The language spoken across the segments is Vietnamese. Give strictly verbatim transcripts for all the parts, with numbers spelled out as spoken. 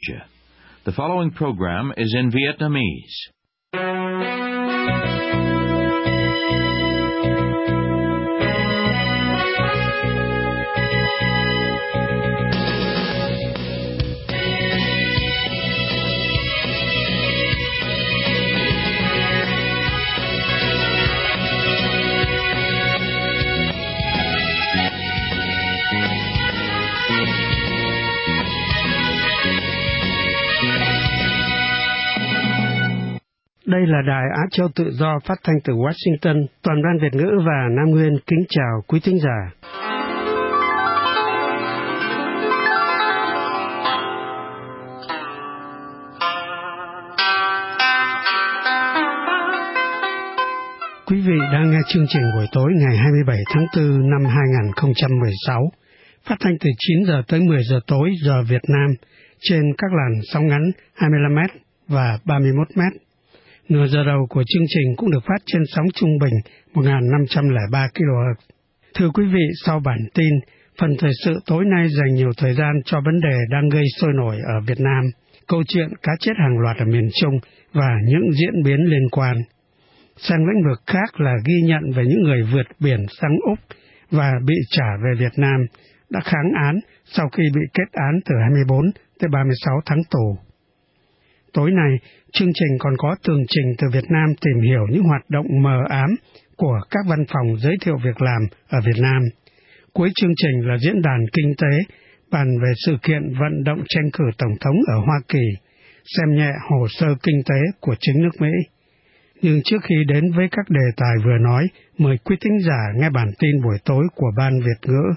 Cambodia. The following program is in Vietnamese. Đây là Đài Á Châu Tự Do phát thanh từ Washington. Toàn ban Việt ngữ và Nam Nguyên kính chào quý thính giả. Quý vị đang nghe chương trình buổi tối ngày hai mươi bảy tháng tư năm hai nghìn không trăm mười sáu, phát thanh từ chín giờ tới mười giờ tối giờ Việt Nam trên các làn sóng ngắn hai mươi lăm mét và ba mươi mốt mét. Nửa giờ đầu của chương trình cũng được phát trên sóng trung bình một nghìn năm trăm lẻ ba ki lô héc. Thưa quý vị, sau bản tin, phần thời sự tối nay dành nhiều thời gian cho vấn đề đang gây sôi nổi ở Việt Nam, câu chuyện cá chết hàng loạt ở miền Trung và những diễn biến liên quan. Sang lĩnh vực khác là ghi nhận về những người vượt biển sang Úc và bị trả về Việt Nam đã kháng án sau khi bị kết án từ hai mươi bốn tới ba mươi sáu tháng tù. Tối nay, chương trình còn có tường trình từ Việt Nam tìm hiểu những hoạt động mờ ám của các văn phòng giới thiệu việc làm ở Việt Nam. Cuối chương trình là diễn đàn kinh tế, bàn về sự kiện vận động tranh cử Tổng thống ở Hoa Kỳ, xem nhẹ hồ sơ kinh tế của chính nước Mỹ. Nhưng trước khi đến với các đề tài vừa nói, mời quý thính giả nghe bản tin buổi tối của Ban Việt ngữ.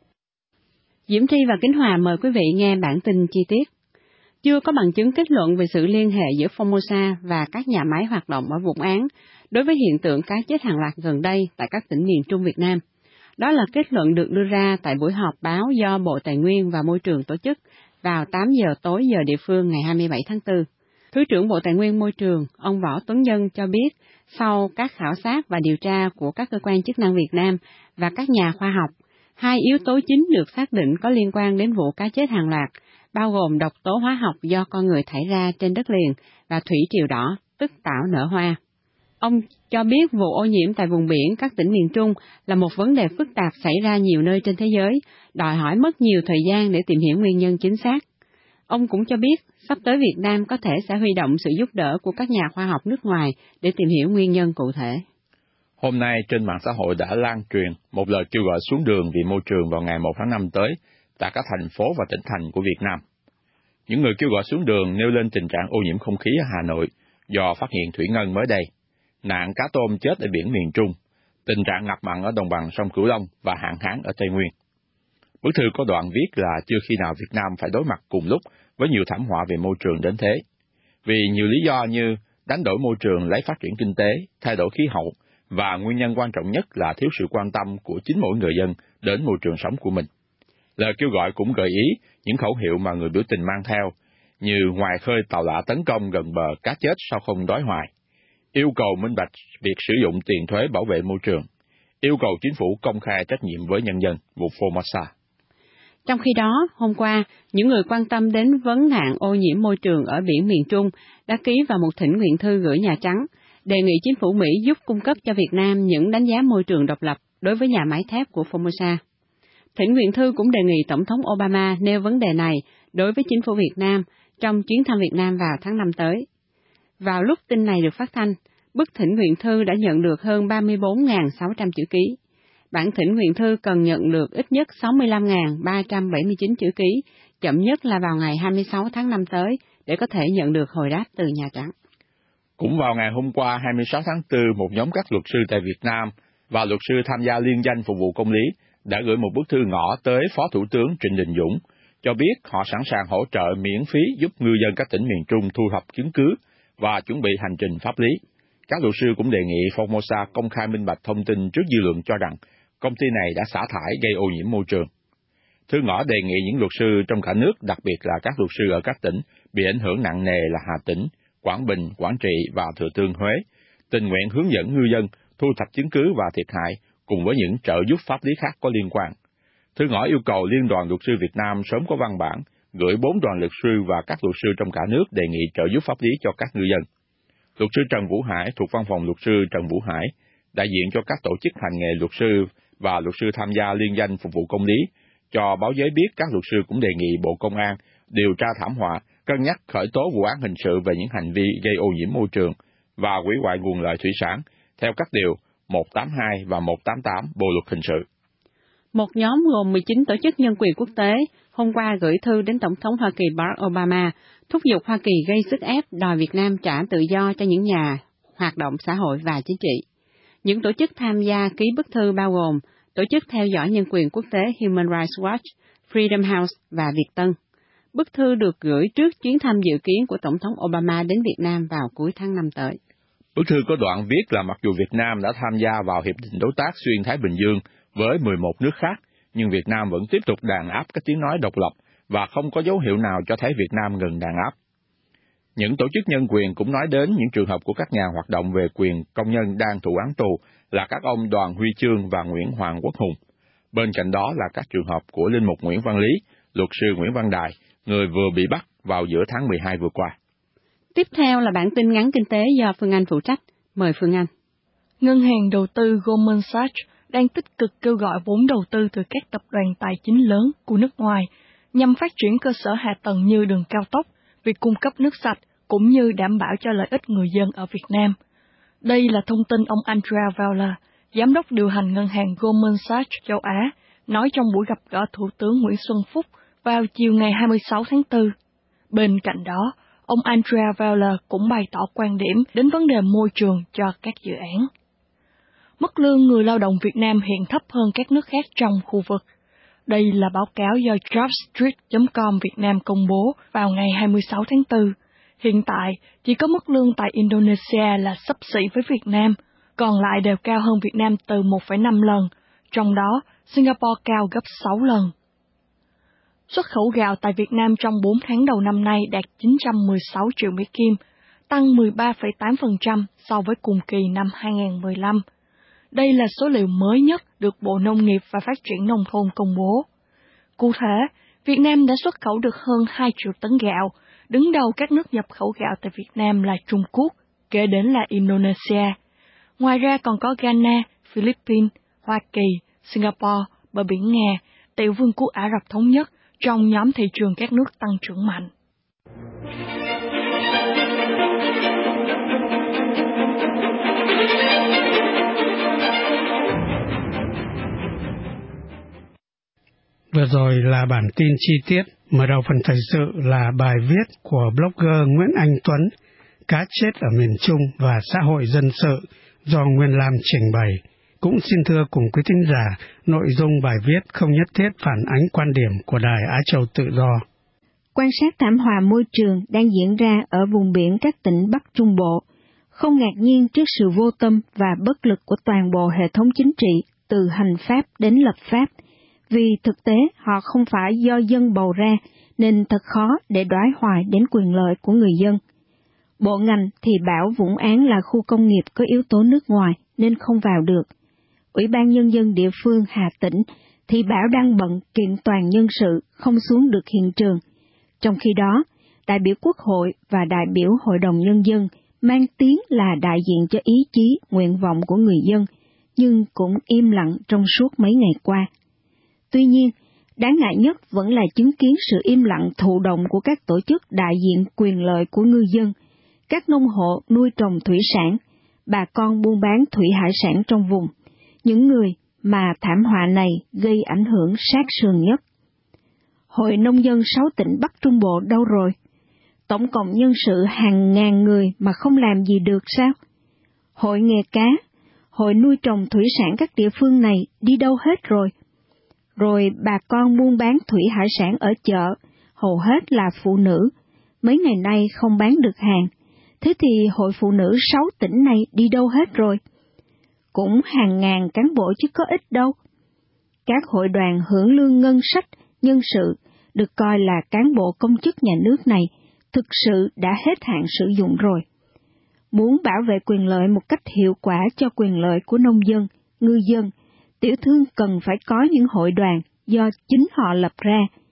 Diễm Thi và Kính Hòa mời quý vị nghe bản tin chi tiết. Chưa có bằng chứng kết luận về sự liên hệ giữa Formosa và các nhà máy hoạt động ở Vũng Áng đối với hiện tượng cá chết hàng loạt gần đây tại các tỉnh miền Trung Việt Nam. Đó là kết luận được đưa ra tại buổi họp báo do Bộ Tài nguyên và Môi trường tổ chức vào tám giờ tối giờ địa phương ngày hai mươi bảy tháng tư. Thứ trưởng Bộ Tài nguyên Môi trường, ông Võ Tuấn Nhân cho biết, sau các khảo sát và điều tra của các cơ quan chức năng Việt Nam và các nhà khoa học, hai yếu tố chính được xác định có liên quan đến vụ cá chết hàng loạt, bao gồm độc tố hóa học do con người thải ra trên đất liền và thủy triều đỏ, tức tảo nở hoa. Ông cho biết vụ ô nhiễm tại vùng biển các tỉnh miền Trung là một vấn đề phức tạp xảy ra nhiều nơi trên thế giới, đòi hỏi mất nhiều thời gian để tìm hiểu nguyên nhân chính xác. Ông cũng cho biết, sắp tới Việt Nam có thể sẽ huy động sự giúp đỡ của các nhà khoa học nước ngoài để tìm hiểu nguyên nhân cụ thể. Hôm nay trên mạng xã hội đã lan truyền một lời kêu gọi xuống đường vì môi trường vào ngày một tháng năm tới tại các thành phố và tỉnh thành của Việt Nam. Những người kêu gọi xuống đường nêu lên tình trạng ô nhiễm không khí ở Hà Nội do phát hiện thủy ngân mới đây, nạn cá tôm chết ở biển miền Trung, tình trạng ngập mặn ở đồng bằng sông Cửu Long và hạn hán ở Tây Nguyên. Bức thư có đoạn viết là chưa khi nào Việt Nam phải đối mặt cùng lúc với nhiều thảm họa về môi trường đến thế. Vì nhiều lý do như đánh đổi môi trường lấy phát triển kinh tế, thay đổi khí hậu, và nguyên nhân quan trọng nhất là thiếu sự quan tâm của chính mỗi người dân đến môi trường sống của mình. Lời kêu gọi cũng gợi ý những khẩu hiệu mà người biểu tình mang theo, như ngoài khơi tàu lạ tấn công gần bờ cá chết sao không đói hoài, yêu cầu minh bạch việc sử dụng tiền thuế bảo vệ môi trường, yêu cầu chính phủ công khai trách nhiệm với nhân dân vụ Formosa. Trong khi đó, hôm qua, những người quan tâm đến vấn nạn ô nhiễm môi trường ở biển miền Trung đã ký vào một thỉnh nguyện thư gửi Nhà Trắng, đề nghị chính phủ Mỹ giúp cung cấp cho Việt Nam những đánh giá môi trường độc lập đối với nhà máy thép của Formosa. Thỉnh nguyện thư cũng đề nghị Tổng thống Obama nêu vấn đề này đối với chính phủ Việt Nam trong chuyến thăm Việt Nam vào tháng năm tới. Vào lúc tin này được phát thanh, bức thỉnh nguyện thư đã nhận được hơn ba mươi bốn nghìn sáu trăm chữ ký. Bản thỉnh nguyện thư cần nhận được ít nhất sáu mươi lăm nghìn ba trăm bảy mươi chín chữ ký, chậm nhất là vào ngày hai mươi sáu tháng năm tới, để có thể nhận được hồi đáp từ Nhà Trắng. Cũng vào ngày hôm qua hai mươi sáu tháng tư, một nhóm các luật sư tại Việt Nam và luật sư tham gia liên danh phục vụ công lý đã gửi một bức thư ngỏ tới Phó Thủ tướng Trịnh Đình Dũng, cho biết họ sẵn sàng hỗ trợ miễn phí giúp ngư dân các tỉnh miền Trung thu thập chứng cứ và chuẩn bị hành trình pháp lý. Các luật sư cũng đề nghị Formosa công khai minh bạch thông tin trước dư luận cho rằng công ty này đã xả thải gây ô nhiễm môi trường. Thư ngõ đề nghị những luật sư trong cả nước, đặc biệt là các luật sư ở các tỉnh bị ảnh hưởng nặng nề là Hà Tĩnh, Quảng Bình, Quảng Trị và Thừa Thiên Huế, tình nguyện hướng dẫn ngư dân thu thập chứng cứ và thiệt hại cùng với những trợ giúp pháp lý khác có liên quan. Thư ngõ yêu cầu Liên đoàn Luật sư Việt Nam sớm có văn bản gửi bốn đoàn luật sư và các luật sư trong cả nước đề nghị trợ giúp pháp lý cho các ngư dân. Luật sư Trần Vũ Hải thuộc Văn phòng Luật sư Trần Vũ Hải, đại diện cho các tổ chức hành nghề luật sư và luật sư tham gia liên danh phục vụ công lý, cho báo giới biết các luật sư cũng đề nghị Bộ Công an điều tra thảm họa, cân nhắc khởi tố vụ án hình sự về những hành vi gây ô nhiễm môi trường và hủy hoại nguồn lợi thủy sản, theo các điều một tám hai và một tám tám Bộ Luật Hình sự. Một nhóm gồm mười chín tổ chức nhân quyền quốc tế hôm qua gửi thư đến Tổng thống Hoa Kỳ Barack Obama, thúc giục Hoa Kỳ gây sức ép đòi Việt Nam trả tự do cho những nhà hoạt động xã hội và chính trị. Những tổ chức tham gia ký bức thư bao gồm Tổ chức theo dõi nhân quyền quốc tế Human Rights Watch, Freedom House và Việt Tân. Bức thư được gửi trước chuyến thăm dự kiến của Tổng thống Obama đến Việt Nam vào cuối tháng năm tới. Bức thư có đoạn viết là mặc dù Việt Nam đã tham gia vào Hiệp định Đối tác Xuyên Thái Bình Dương với mười một nước khác, nhưng Việt Nam vẫn tiếp tục đàn áp các tiếng nói độc lập và không có dấu hiệu nào cho thấy Việt Nam ngừng đàn áp. Những tổ chức nhân quyền cũng nói đến những trường hợp của các nhà hoạt động về quyền công nhân đang thụ án tù là các ông Đoàn Huy Chương và Nguyễn Hoàng Quốc Hùng. Bên cạnh đó là các trường hợp của Linh mục Nguyễn Văn Lý, luật sư Nguyễn Văn Đài, người vừa bị bắt vào giữa tháng mười hai vừa qua. Tiếp theo là bản tin ngắn kinh tế do Phương Anh phụ trách. Mời Phương Anh. Ngân hàng đầu tư Goldman Sachs đang tích cực kêu gọi vốn đầu tư từ các tập đoàn tài chính lớn của nước ngoài nhằm phát triển cơ sở hạ tầng như đường cao tốc, việc cung cấp nước sạch cũng như đảm bảo cho lợi ích người dân ở Việt Nam. Đây là thông tin ông Andrea Vaula, giám đốc điều hành ngân hàng Goldman Sachs châu Á, nói trong buổi gặp gỡ Thủ tướng Nguyễn Xuân Phúc vào chiều ngày hai mươi sáu tháng tư. Bên cạnh đó, ông Andrea Vaula cũng bày tỏ quan điểm đến vấn đề môi trường cho các dự án. Mức lương người lao động Việt Nam hiện thấp hơn các nước khác trong khu vực. Đây là báo cáo do jobstreet chấm com Việt Nam công bố vào ngày hai mươi sáu tháng tư. Hiện tại, chỉ có mức lương tại Indonesia là xấp xỉ với Việt Nam, còn lại đều cao hơn Việt Nam từ một phẩy năm lần, trong đó Singapore cao gấp sáu lần. Xuất khẩu gạo tại Việt Nam trong bốn tháng đầu năm nay đạt chín trăm mười sáu triệu Mỹ Kim, tăng mười ba phẩy tám phần trăm so với cùng kỳ năm hai nghìn không trăm mười lăm. Đây là số liệu mới nhất được Bộ Nông nghiệp và Phát triển Nông thôn công bố. Cụ thể, Việt Nam đã xuất khẩu được hơn hai triệu tấn gạo, đứng đầu các nước nhập khẩu gạo tại Việt Nam là Trung Quốc, kế đến là Indonesia. Ngoài ra còn có Ghana, Philippines, Hoa Kỳ, Singapore, bờ biển Nga, Tiểu vương quốc Ả Rập Thống Nhất trong nhóm thị trường các nước tăng trưởng mạnh. Vừa rồi là bản tin chi tiết, mở đầu phần thời sự là bài viết của blogger Nguyễn Anh Tuấn, Cá chết ở miền Trung và xã hội dân sự do Nguyên Lam trình bày. Cũng xin thưa cùng quý thính giả, nội dung bài viết không nhất thiết phản ánh quan điểm của Đài Á Châu Tự Do. Quan sát thảm họa môi trường đang diễn ra ở vùng biển các tỉnh Bắc Trung Bộ. Không ngạc nhiên trước sự vô tâm và bất lực của toàn bộ hệ thống chính trị, từ hành pháp đến lập pháp, vì thực tế họ không phải do dân bầu ra, nên thật khó để đoái hoài đến quyền lợi của người dân. Bộ ngành thì bảo Vũng Áng là khu công nghiệp có yếu tố nước ngoài nên không vào được. Ủy ban Nhân dân địa phương Hà Tĩnh thì bảo đang bận kiện toàn nhân sự không xuống được hiện trường. Trong khi đó, đại biểu Quốc hội và đại biểu Hội đồng Nhân dân mang tiếng là đại diện cho ý chí, nguyện vọng của người dân, nhưng cũng im lặng trong suốt mấy ngày qua. Tuy nhiên, đáng ngại nhất vẫn là chứng kiến sự im lặng thụ động của các tổ chức đại diện quyền lợi của ngư dân, các nông hộ nuôi trồng thủy sản, bà con buôn bán thủy hải sản trong vùng, những người mà thảm họa này gây ảnh hưởng sát sườn nhất. Hội Nông dân sáu tỉnh Bắc Trung Bộ đâu rồi? Tổng cộng nhân sự hàng ngàn người mà không làm gì được sao? Hội nghề cá, hội nuôi trồng thủy sản các địa phương này đi đâu hết rồi? Rồi bà con buôn bán thủy hải sản ở chợ, hầu hết là phụ nữ, mấy ngày nay không bán được hàng. Thế thì hội phụ nữ sáu tỉnh này đi đâu hết rồi? Cũng hàng ngàn cán bộ chứ có ít đâu. Các hội đoàn hưởng lương ngân sách, nhân sự, được coi là cán bộ công chức nhà nước này, thực sự đã hết hạn sử dụng rồi. Muốn bảo vệ quyền lợi một cách hiệu quả cho quyền lợi của nông dân, ngư dân, tiểu thương cần phải có những hội đoàn do chính họ lập ra.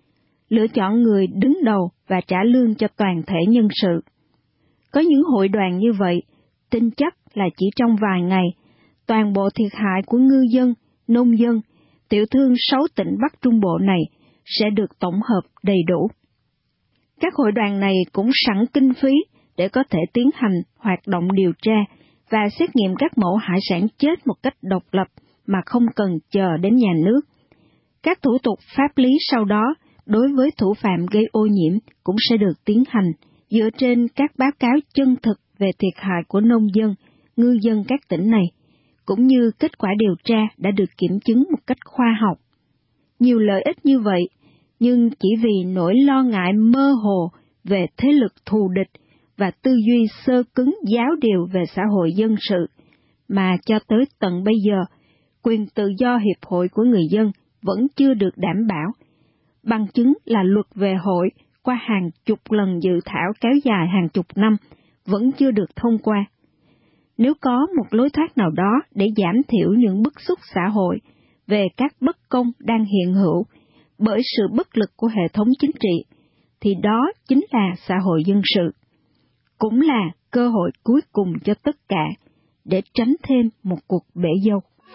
lựa chọn người đứng đầu và trả lương cho toàn thể nhân sự. Có những hội đoàn như vậy, tin chắc là chỉ trong vài ngày, toàn bộ thiệt hại của ngư dân, nông dân, tiểu thương sáu tỉnh Bắc Trung Bộ này sẽ được tổng hợp đầy đủ. Các hội đoàn này cũng sẵn kinh phí để có thể tiến hành hoạt động điều tra và xét nghiệm các mẫu hải sản chết một cách độc lập mà không cần chờ đến nhà nước. Các thủ tục pháp lý sau đó đối với thủ phạm gây ô nhiễm cũng sẽ được tiến hành dựa trên các báo cáo chân thực về thiệt hại của nông dân, ngư dân các tỉnh này, cũng như kết quả điều tra đã được kiểm chứng một cách khoa học. Nhiều lợi ích như vậy, nhưng chỉ vì nỗi lo ngại mơ hồ về thế lực thù địch và tư duy sơ cứng giáo điều về xã hội dân sự, mà cho tới tận bây giờ, quyền tự do hiệp hội của người dân vẫn chưa được đảm bảo. Bằng chứng là luật về hội qua hàng chục lần dự thảo kéo dài hàng chục năm vẫn chưa được thông qua. Nếu có một lối thoát nào đó để giảm thiểu những bức xúc xã hội về các bất công đang hiện hữu bởi sự bất lực của hệ thống chính trị, thì đó chính là xã hội dân sự. Cũng là cơ hội cuối cùng cho tất cả để tránh thêm một cuộc bể dâu.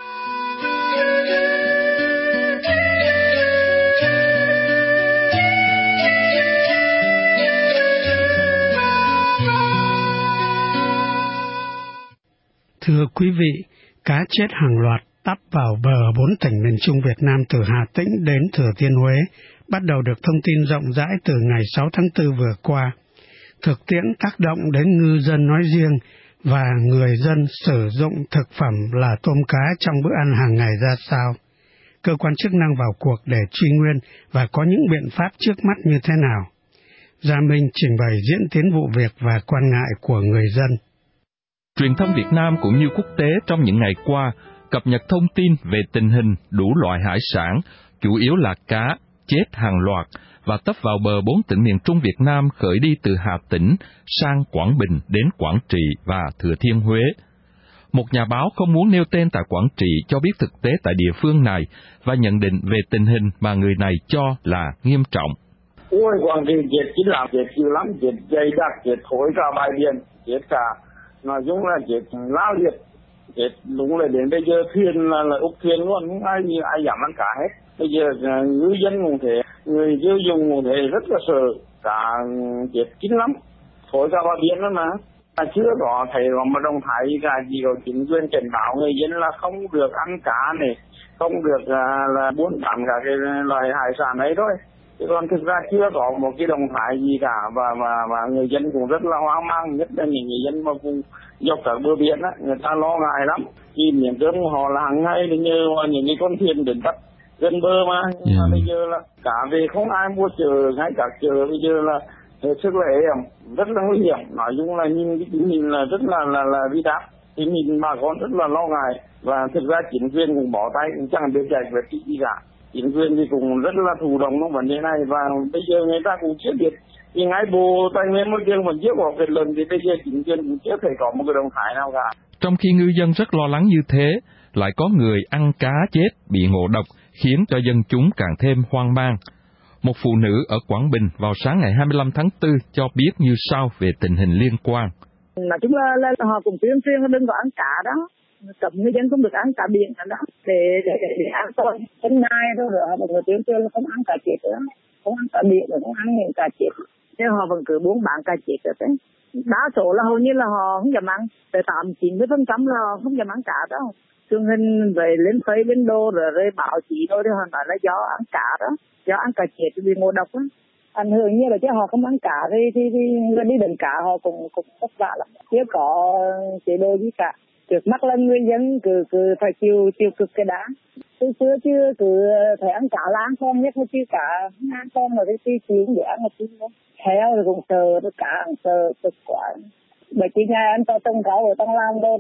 Thưa quý vị, cá chết hàng loạt tắp vào bờ bốn tỉnh miền Trung Việt Nam từ Hà Tĩnh đến Thừa Thiên Huế bắt đầu được thông tin rộng rãi từ ngày sáu tháng tư vừa qua. Thực tiễn tác động đến ngư dân nói riêng và người dân sử dụng thực phẩm là tôm cá trong bữa ăn hàng ngày ra sao? Cơ quan chức năng vào cuộc để truy nguyên và có những biện pháp trước mắt như thế nào? Gia Minh trình bày diễn tiến vụ việc và quan ngại của người dân. Truyền thông Việt Nam cũng như quốc tế trong những ngày qua cập nhật thông tin về tình hình đủ loại hải sản, chủ yếu là cá, chết hàng loạt và tấp vào bờ bốn tỉnh miền Trung Việt Nam khởi đi từ Hà Tĩnh sang Quảng Bình đến Quảng Trị và Thừa Thiên Huế. Một nhà báo không muốn nêu tên tại Quảng Trị cho biết thực tế tại địa phương này và nhận định về tình hình mà người này cho là nghiêm trọng. Ôi, Quảng Trị chết chính là chết dữ lắm, chết dày đặc, chết thối ra bãi biển, chết cả, nói chung là chết lao liệt, chết đúng là đến bây giờ thuyền là, là úp thuyền luôn, không ai ai dám ăn cá hết. Bây giờ ngư dân cũng thế, người tiêu dùng cũng thế, rất là sợ, cả chết kín lắm, thối ra bãi biển đó mà. À, chưa có thấy có một động thái gì cả, chỉ có chính quyền cảnh báo người dân là không được ăn cá này, không được à, là buôn bán cả cái loài hải sản ấy thôi. Chứ còn thực ra chưa có một cái động thái gì cả, và và và người dân cũng rất là hoang mang, nhất là những người dân mà vùng dọc các bờ biển á, người ta lo ngại lắm. Vì miền Trung họ là hàng ngày thì như những cái con thuyền đến tận gần bờ mà, nhưng mà bây giờ là cả về không ai mua chợ, ngay cả chợ bây giờ là hết sức là hiểm, rất là nguy hiểm. Nói chung là nhìn cái tình hình là rất là là là vi đáp, tình hình bà con rất là lo ngại, và thực ra chính quyền cũng bỏ tay, cũng chẳng biết giải quyết gì cả. Chính quyền thì cũng rất là thụ động trong vấn đề này, và bây giờ người ta cũng chưa biết, thì ngay Bộ Tài nguyên Môi trường vẫn chưa có kết luận, thì bây giờ chính quyền cũng chưa thể có một cái động thái nào cả. Trong khi ngư dân rất lo lắng như thế, lại có người ăn cá chết bị ngộ độc, khiến cho dân chúng càng thêm hoang mang. Một phụ nữ ở Quảng Bình vào sáng ngày hai mươi lăm tháng tư cho biết như sau về tình hình liên quan. Nói chung là, là họ cũng tuyên truyền đừng có ăn cá đó, cấm người dân không được ăn cá biển đó, để để để, để an toàn. Hôm nay thôi rồi họ vẫn tuyên truyền là không ăn cá chết nữa, không ăn cá biển rồi, không ăn những cá chết, nhưng họ vẫn cứ buôn bán cá chết rồi đấy. Đa số là hầu như là họ không dám ăn, tới tám chín mươi phần trăm là họ không dám ăn cá đó. Truyền hình về lên phây lên đô rồi rồi báo chí thôi thì họ nói là do ăn cá đó, do ăn cá chết bị ngộ độc á, ảnh hưởng như là chứ họ không ăn cá thì thì, thì người đi đánh cá họ cũng cũng vất vả lắm, chưa có chế độ gì cả. Trước mắt là người dân cứ cứ phải chịu chịu cực cái đã, từ xưa chưa cứ phải ăn cá là ăn con nhất, mà chứ cả ăn con rồi cái chi chịu để ăn một chút nữa, heo rồi cũng sờ, rồi cá sờ cực quá. Bởi chị nhà anh cho trồng rau ở trong làng đâu đó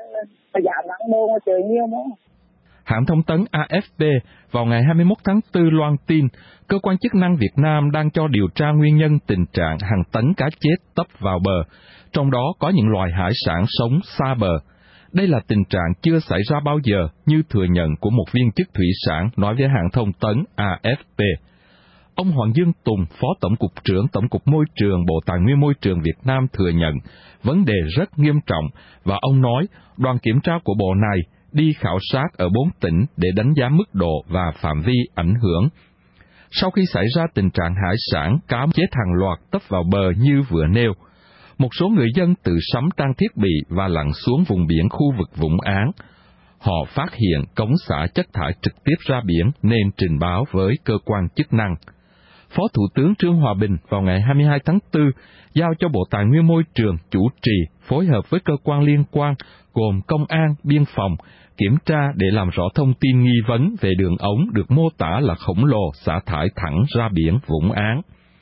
là giảm nắng đô mà trời nhiều nữa. Hãng thông tấn a ép pê vào ngày hai mươi mốt tháng tư loan tin, cơ quan chức năng Việt Nam đang cho điều tra nguyên nhân tình trạng hàng tấn cá chết tấp vào bờ, trong đó có những loài hải sản sống xa bờ. Đây là tình trạng chưa xảy ra bao giờ, như thừa nhận của một viên chức thủy sản nói với hãng thông tấn a ép pê. Ông Hoàng Dương Tùng, Phó Tổng cục trưởng Tổng cục Môi trường Bộ Tài nguyên Môi trường Việt Nam thừa nhận vấn đề rất nghiêm trọng và ông nói đoàn kiểm tra của Bộ này đi khảo sát ở bốn tỉnh để đánh giá mức độ và phạm vi ảnh hưởng. Sau khi xảy ra tình trạng hải sản cá chết hàng loạt tấp vào bờ như vừa nêu, một số người dân tự sắm trang thiết bị và lặn xuống vùng biển khu vực Vũng Áng. Họ phát hiện cống xả chất thải trực tiếp ra biển nên trình báo với cơ quan chức năng. Phó Thủ tướng Trương Hòa Bình vào ngày hai mươi hai tháng tư giao cho Bộ Tài nguyên Môi trường chủ trì phối hợp với cơ quan liên quan gồm Công an, Biên phòng kiểm tra để làm rõ thông tin nghi vấn về đường ống được mô tả là khổng lồ xả thải thẳng ra biển Vũng Áng.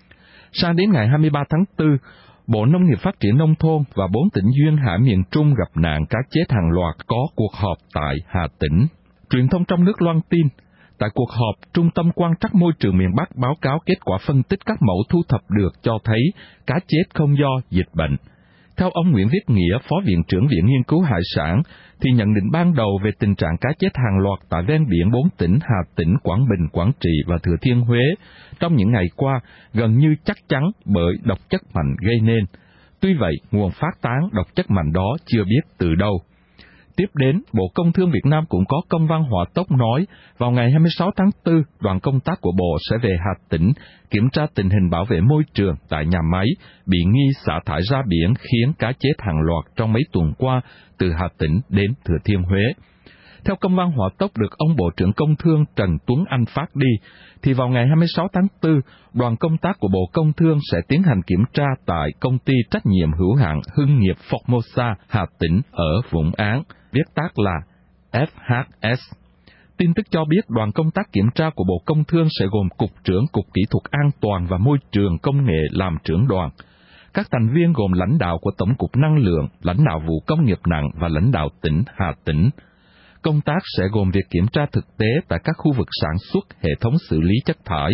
Sang đến ngày hai mươi ba tháng tư, Bộ Nông nghiệp Phát triển Nông thôn và bốn tỉnh duyên hải miền Trung gặp nạn cá chết hàng loạt có cuộc họp tại Hà Tĩnh. Truyền thông trong nước loan tin, tại cuộc họp, Trung tâm Quan trắc Môi trường miền Bắc báo cáo kết quả phân tích các mẫu thu thập được cho thấy cá chết không do dịch bệnh. Theo ông Nguyễn Viết Nghĩa, Phó Viện trưởng Viện Nghiên cứu Hải sản, thì nhận định ban đầu về tình trạng cá chết hàng loạt tại ven biển bốn tỉnh Hà Tĩnh, Quảng Bình, Quảng Trị và Thừa Thiên Huế trong những ngày qua gần như chắc chắn bởi độc chất mạnh gây nên. Tuy vậy, nguồn phát tán độc chất mạnh đó chưa biết từ đâu. Tiếp đến, Bộ Công Thương Việt Nam cũng có công văn hỏa tốc nói, vào ngày hai mươi sáu tháng tư, đoàn công tác của Bộ sẽ về Hà Tĩnh kiểm tra tình hình bảo vệ môi trường tại nhà máy bị nghi xả thải ra biển khiến cá chết hàng loạt trong mấy tuần qua từ Hà Tĩnh đến Thừa Thiên Huế. Theo công văn hỏa tốc được ông Bộ trưởng Công Thương Trần Tuấn Anh phát đi, thì vào ngày hai mươi sáu tháng tư, đoàn công tác của Bộ Công Thương sẽ tiến hành kiểm tra tại công ty trách nhiệm hữu hạn Hưng nghiệp Formosa Hà Tĩnh ở Vũng Áng, viết tắt là F H S. Tin tức cho biết đoàn công tác kiểm tra của Bộ Công Thương sẽ gồm Cục trưởng Cục Kỹ thuật An toàn và Môi trường Công nghệ làm trưởng đoàn. Các thành viên gồm lãnh đạo của Tổng cục Năng lượng, lãnh đạo vụ công nghiệp nặng và lãnh đạo tỉnh Hà Tĩnh. Công tác sẽ gồm việc kiểm tra thực tế tại các khu vực sản xuất, hệ thống xử lý chất thải.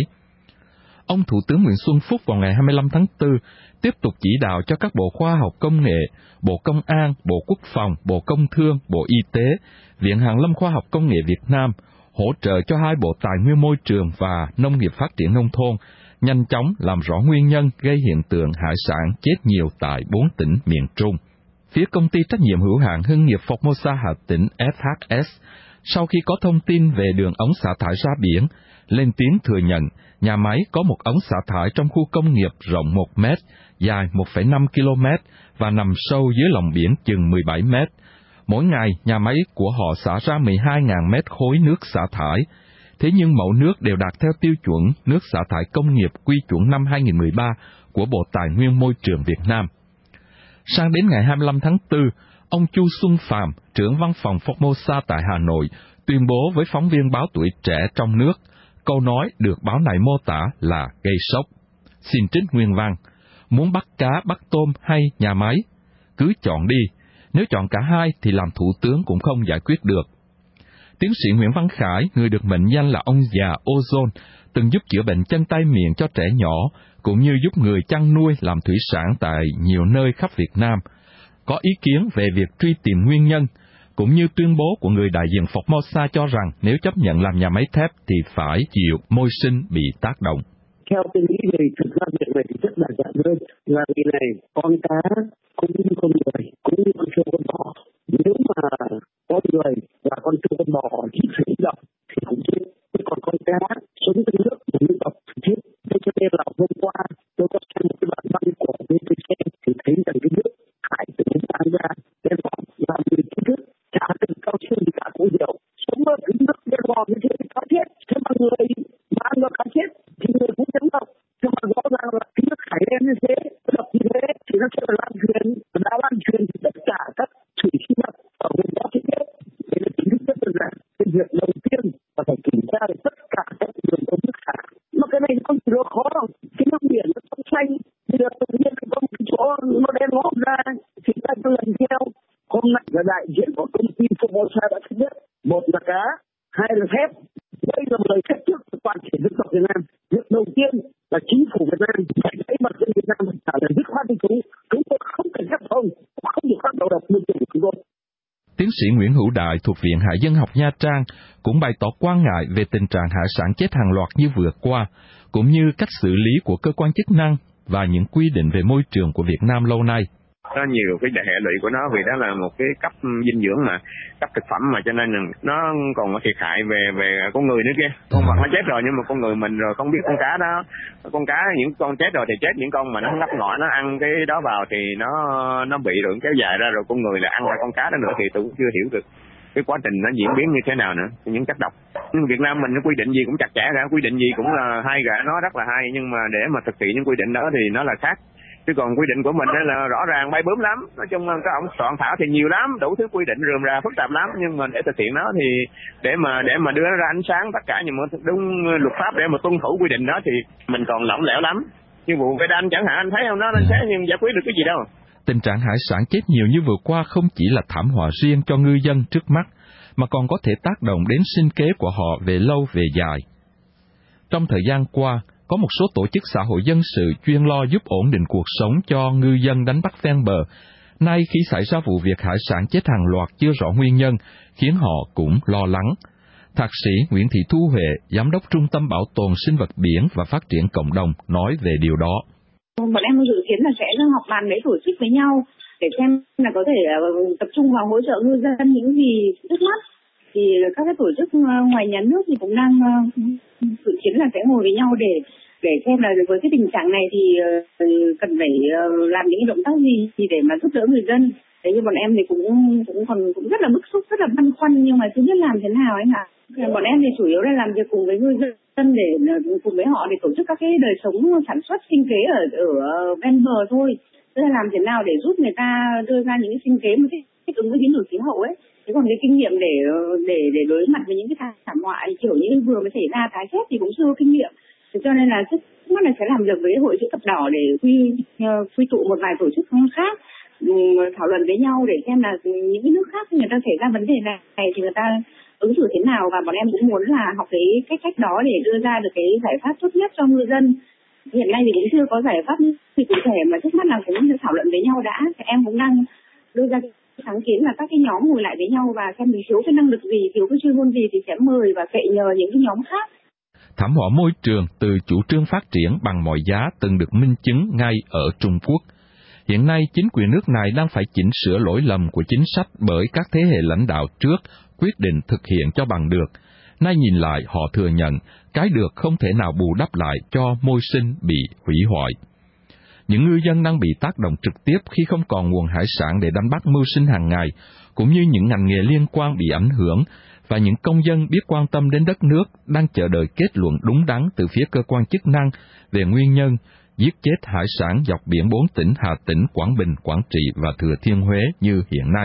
Ông Thủ tướng Nguyễn Xuân Phúc vào ngày hai mươi lăm tháng tư tiếp tục chỉ đạo cho các Bộ Khoa học Công nghệ, Bộ Công an, Bộ Quốc phòng, Bộ Công Thương, Bộ Y tế, Viện Hàn lâm Khoa học Công nghệ Việt Nam hỗ trợ cho hai Bộ Tài nguyên Môi trường và Nông nghiệp Phát triển Nông thôn nhanh chóng làm rõ nguyên nhân gây hiện tượng hải sản chết nhiều tại bốn tỉnh miền Trung. Phía công ty trách nhiệm hữu hạn Hưng nghiệp Formosa Hà Tĩnh F H S, sau khi có thông tin về đường ống xả thải ra biển, lên tiếng thừa nhận nhà máy có một ống xả thải trong khu công nghiệp rộng một mét, dài một phẩy năm ki lô mét và nằm sâu dưới lòng biển chừng mười bảy mét. Mỗi ngày, nhà máy của họ xả ra mười hai nghìn mét khối nước xả thải. Thế nhưng mẫu nước đều đạt theo tiêu chuẩn nước xả thải công nghiệp quy chuẩn năm hai nghìn không trăm mười ba của Bộ Tài nguyên Môi trường Việt Nam. Sang đến ngày hai mươi lăm tháng tư, ông Chu Xuân Phạm, trưởng văn phòng Formosa tại Hà Nội, tuyên bố với phóng viên báo Tuổi Trẻ trong nước, câu nói được báo này mô tả là gây sốc. Xin trích nguyên văn, muốn bắt cá, bắt tôm hay nhà máy? Cứ chọn đi, nếu chọn cả hai thì làm thủ tướng cũng không giải quyết được. Tiến sĩ Nguyễn Văn Khải, người được mệnh danh là ông già ozone, từng giúp chữa bệnh chân tay miệng cho trẻ nhỏ, cũng như giúp người chăn nuôi làm thủy sản tại nhiều nơi khắp Việt Nam, có ý kiến về việc truy tìm nguyên nhân, cũng như tuyên bố của người đại diện Formosa cho rằng nếu chấp nhận làm nhà máy thép thì phải chịu môi sinh bị tác động. Theo tôi nghĩ thì thực ra việc này thì rất là giản đơn, là vì này, con cá cũng như con người, cũng như con trâu con bò. Nếu mà con người và con trâu con bò chỉ phải động thì cũng chết. Còn con cá sống trên nước thì mới gặp chết. Thế cho nên là hôm qua tôi có xem một cái bản văn của vê tê xê thì thấy rằng cái nước thải từ nước ăn ra đen bọt làm người chết nước, chả từng cao siêu gì cả cũng hiểu. Sống ở cái nước đen bọt như thế thì có chết. Thế mà người mà ăn vào cá chết thì người cũng chống độc. Nhưng mà rõ ràng là cái nước thải đen như thế, độc như thế thì nó sẽ lan truyền, và đã lan truyền thì tất cả các thủy sinh vật ở vùng đó chết hết. Đây là chính thức rất đơn giản. Cái việc đầu tiên là phải kiểm tra được tất cả các đường ống nước xả. Mà cái này không chỉ là khó đâu. Cái nước biển nó trong xanh, bây giờ tự nhiên có một cái chỗ nó đen ngóp ra thì ta cứ lần theo. Hôm nay là đại diện của công ty Formosa đã thứ nhất, một là cá, hai là thép. Đây là một lời thách thức của toàn thể dân tộc Việt Nam. Việc đầu tiên là chính phủ Việt Nam phải thấy mặt dân Việt Nam trả lời dứt khoát với chúng. Chúng tôi không cần thép không, không được phát đầu độc môi trường của chúng tôi. Tiến sĩ Nguyễn Hữu Đại thuộc Viện Hải dân học Nha Trang cũng bày tỏ quan ngại về tình trạng hải sản chết hàng loạt như vừa qua, cũng như cách xử lý của cơ quan chức năng và những quy định về môi trường của Việt Nam lâu nay. Nó nhiều cái hệ lụy của nó vì đó là một cái cấp dinh dưỡng mà, cấp thực phẩm mà, cho nên nó còn có thiệt hại về về con người nữa kia. Con vật nó chết rồi nhưng mà con người mình rồi không biết con cá đó, con cá những con chết rồi thì chết, những con mà nó ngắp ngõ nó ăn cái đó vào thì nó nó bị rồi kéo dài ra rồi con người là ăn ra con cá đó nữa thì tôi cũng chưa hiểu được cái quá trình nó diễn biến như thế nào nữa, những chất độc. Nhưng Việt Nam mình quy định gì cũng chặt chẽ cả, quy định gì cũng là hay cả, nó rất là hay, nhưng mà để mà thực hiện những quy định đó thì nó là khác. Chứ còn quy định của mình là rõ ràng bay bướm lắm, nói chung là các ông soạn thảo thì nhiều lắm, đủ thứ quy định rườm rà phức tạp lắm, nhưng mà để thực hiện nó thì để mà để mà đưa nó ra ánh sáng tất cả những đúng luật pháp để mà tuân thủ quy định đó thì mình còn lỏng lẻo lắm. Như vụ Cây Đanh chẳng hạn, anh thấy không, nó anh thấy nhưng giải quyết được cái gì đâu. Tình trạng hải sản chết nhiều như vừa qua không chỉ là thảm họa riêng cho ngư dân trước mắt, mà còn có thể tác động đến sinh kế của họ về lâu về dài. Trong thời gian qua, có một số tổ chức xã hội dân sự chuyên lo giúp ổn định cuộc sống cho ngư dân đánh bắt ven bờ. Nay khi xảy ra vụ việc hải sản chết hàng loạt chưa rõ nguyên nhân, khiến họ cũng lo lắng. Thạc sĩ Nguyễn Thị Thu Huệ, Giám đốc Trung tâm Bảo tồn Sinh vật Biển và Phát triển Cộng đồng, nói về điều đó. Bọn em dự kiến là sẽ họp bàn để tổ chức với nhau để xem là có thể tập trung vào hỗ trợ ngư dân những gì trước mắt. Thì các cái tổ chức ngoài nhà nước thì cũng đang dự kiến là sẽ ngồi với nhau để để xem là với cái tình trạng này thì cần phải làm những động tác gì thì để mà giúp đỡ người dân. Thế nhưng bọn em thì cũng cũng còn cũng rất là bức xúc, rất là băn khoăn, nhưng mà chưa biết làm thế nào anh ạ. Bọn em thì chủ yếu là làm việc cùng với ngư dân để cùng với họ để tổ chức các cái đời sống sản xuất sinh kế ở ở ven bờ thôi. Tức là làm thế nào để giúp người ta đưa ra những cái sinh kế mà thích ứng với biến đổi khí hậu ấy. Thế còn cái kinh nghiệm để để để đối mặt với những cái thảm họa kiểu như vừa mới xảy ra tái chết thì cũng chưa có kinh nghiệm. Thế cho nên là trước mắt là sẽ làm việc với Hội Chữ Thập Đỏ để quy quy tụ một vài tổ chức khác thảo luận với nhau để xem là những cái nước khác người ta xảy ra vấn đề này thì người ta ứng xử thế nào, và bọn em cũng muốn là học cái cách cách đó để đưa ra được cái giải pháp tốt nhất cho ngư dân. Hiện nay thì cũng chưa có giải pháp thì cụ thể, mà trước mắt là cũng thảo luận với nhau đã. Thì em cũng đang đưa ra sáng kiến là các cái nhóm ngồi lại với nhau và xem mình thiếu cái năng lực gì, thiếu cái chuyên môn gì thì sẽ mời và cậy nhờ những cái nhóm khác. Thảm họa môi trường từ chủ trương phát triển bằng mọi giá từng được minh chứng ngay ở Trung Quốc. Hiện nay, chính quyền nước này đang phải chỉnh sửa lỗi lầm của chính sách bởi các thế hệ lãnh đạo trước quyết định thực hiện cho bằng được. Nay nhìn lại, họ thừa nhận cái được không thể nào bù đắp lại cho môi sinh bị hủy hoại. Những ngư dân đang bị tác động trực tiếp khi không còn nguồn hải sản để đánh bắt mưu sinh hàng ngày, cũng như những ngành nghề liên quan bị ảnh hưởng, và những công dân biết quan tâm đến đất nước đang chờ đợi kết luận đúng đắn từ phía cơ quan chức năng về nguyên nhân giết chết hải sản dọc biển bốn tỉnh Hà Tĩnh, Quảng Bình, Quảng Trị và Thừa Thiên Huế như hiện nay.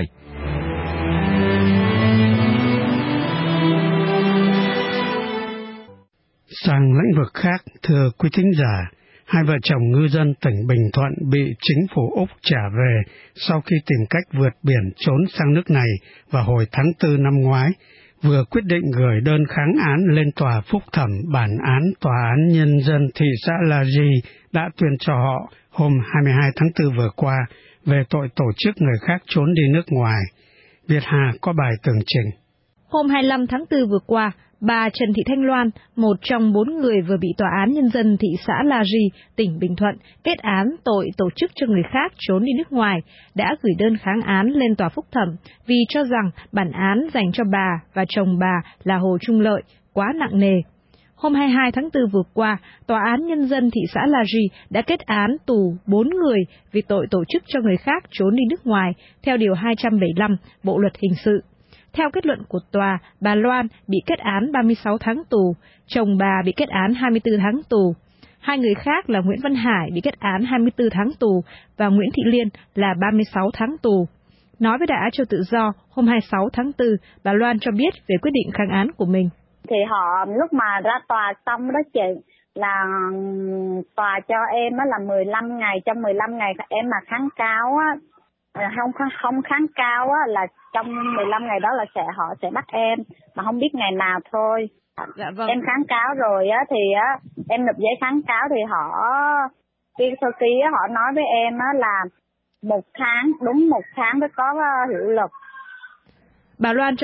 Sang lĩnh vực khác, thưa quý thính giả, hai vợ chồng ngư dân tỉnh Bình Thuận bị chính phủ Úc trả về sau khi tìm cách vượt biển trốn sang nước này vào hồi tháng tư năm ngoái, vừa quyết định gửi đơn kháng án lên tòa phúc thẩm. Bản án Tòa án Nhân dân thị xã La Ri đã tuyên cho họ hôm hai mươi hai tháng tư vừa qua về tội tổ chức người khác trốn đi nước ngoài. Việt Hà có bài tường trình. Hôm hai mươi lăm tháng tư vừa qua, bà Trần Thị Thanh Loan, một trong bốn người vừa bị Tòa án Nhân dân thị xã La Ri, tỉnh Bình Thuận, kết án tội tổ chức cho người khác trốn đi nước ngoài, đã gửi đơn kháng án lên tòa phúc thẩm vì cho rằng bản án dành cho bà và chồng bà là Hồ Trung Lợi quá nặng nề. Hôm hai mươi hai tháng tư vừa qua, Tòa án Nhân dân thị xã La Ri đã kết án tù bốn người vì tội tổ chức cho người khác trốn đi nước ngoài theo Điều hai trăm bảy mươi lăm Bộ Luật Hình sự. Theo kết luận của tòa, bà Loan bị kết án ba mươi sáu tháng tù, chồng bà bị kết án hai mươi tư tháng tù. Hai người khác là Nguyễn Văn Hải bị kết án hai mươi tư tháng tù và Nguyễn Thị Liên là ba mươi sáu tháng tù. Nói với Đài Á Châu Tự Do, hôm hai mươi sáu tháng tư, bà Loan cho biết về quyết định kháng án của mình. Thì họ lúc mà ra tòa xong đó chị, là tòa cho em là mười lăm ngày, trong mười lăm ngày em mà kháng cáo á, không không kháng cáo á, là trong mười lăm ngày đó là sẽ họ sẽ bắt em, mà không biết ngày nào thôi. Dạ vâng. Em kháng cáo rồi á thì á em nộp giấy kháng cáo thì họ viên sơ ký á, họ nói với em á là một tháng, đúng một tháng mới có hiệu lực. Bà Loan cho biết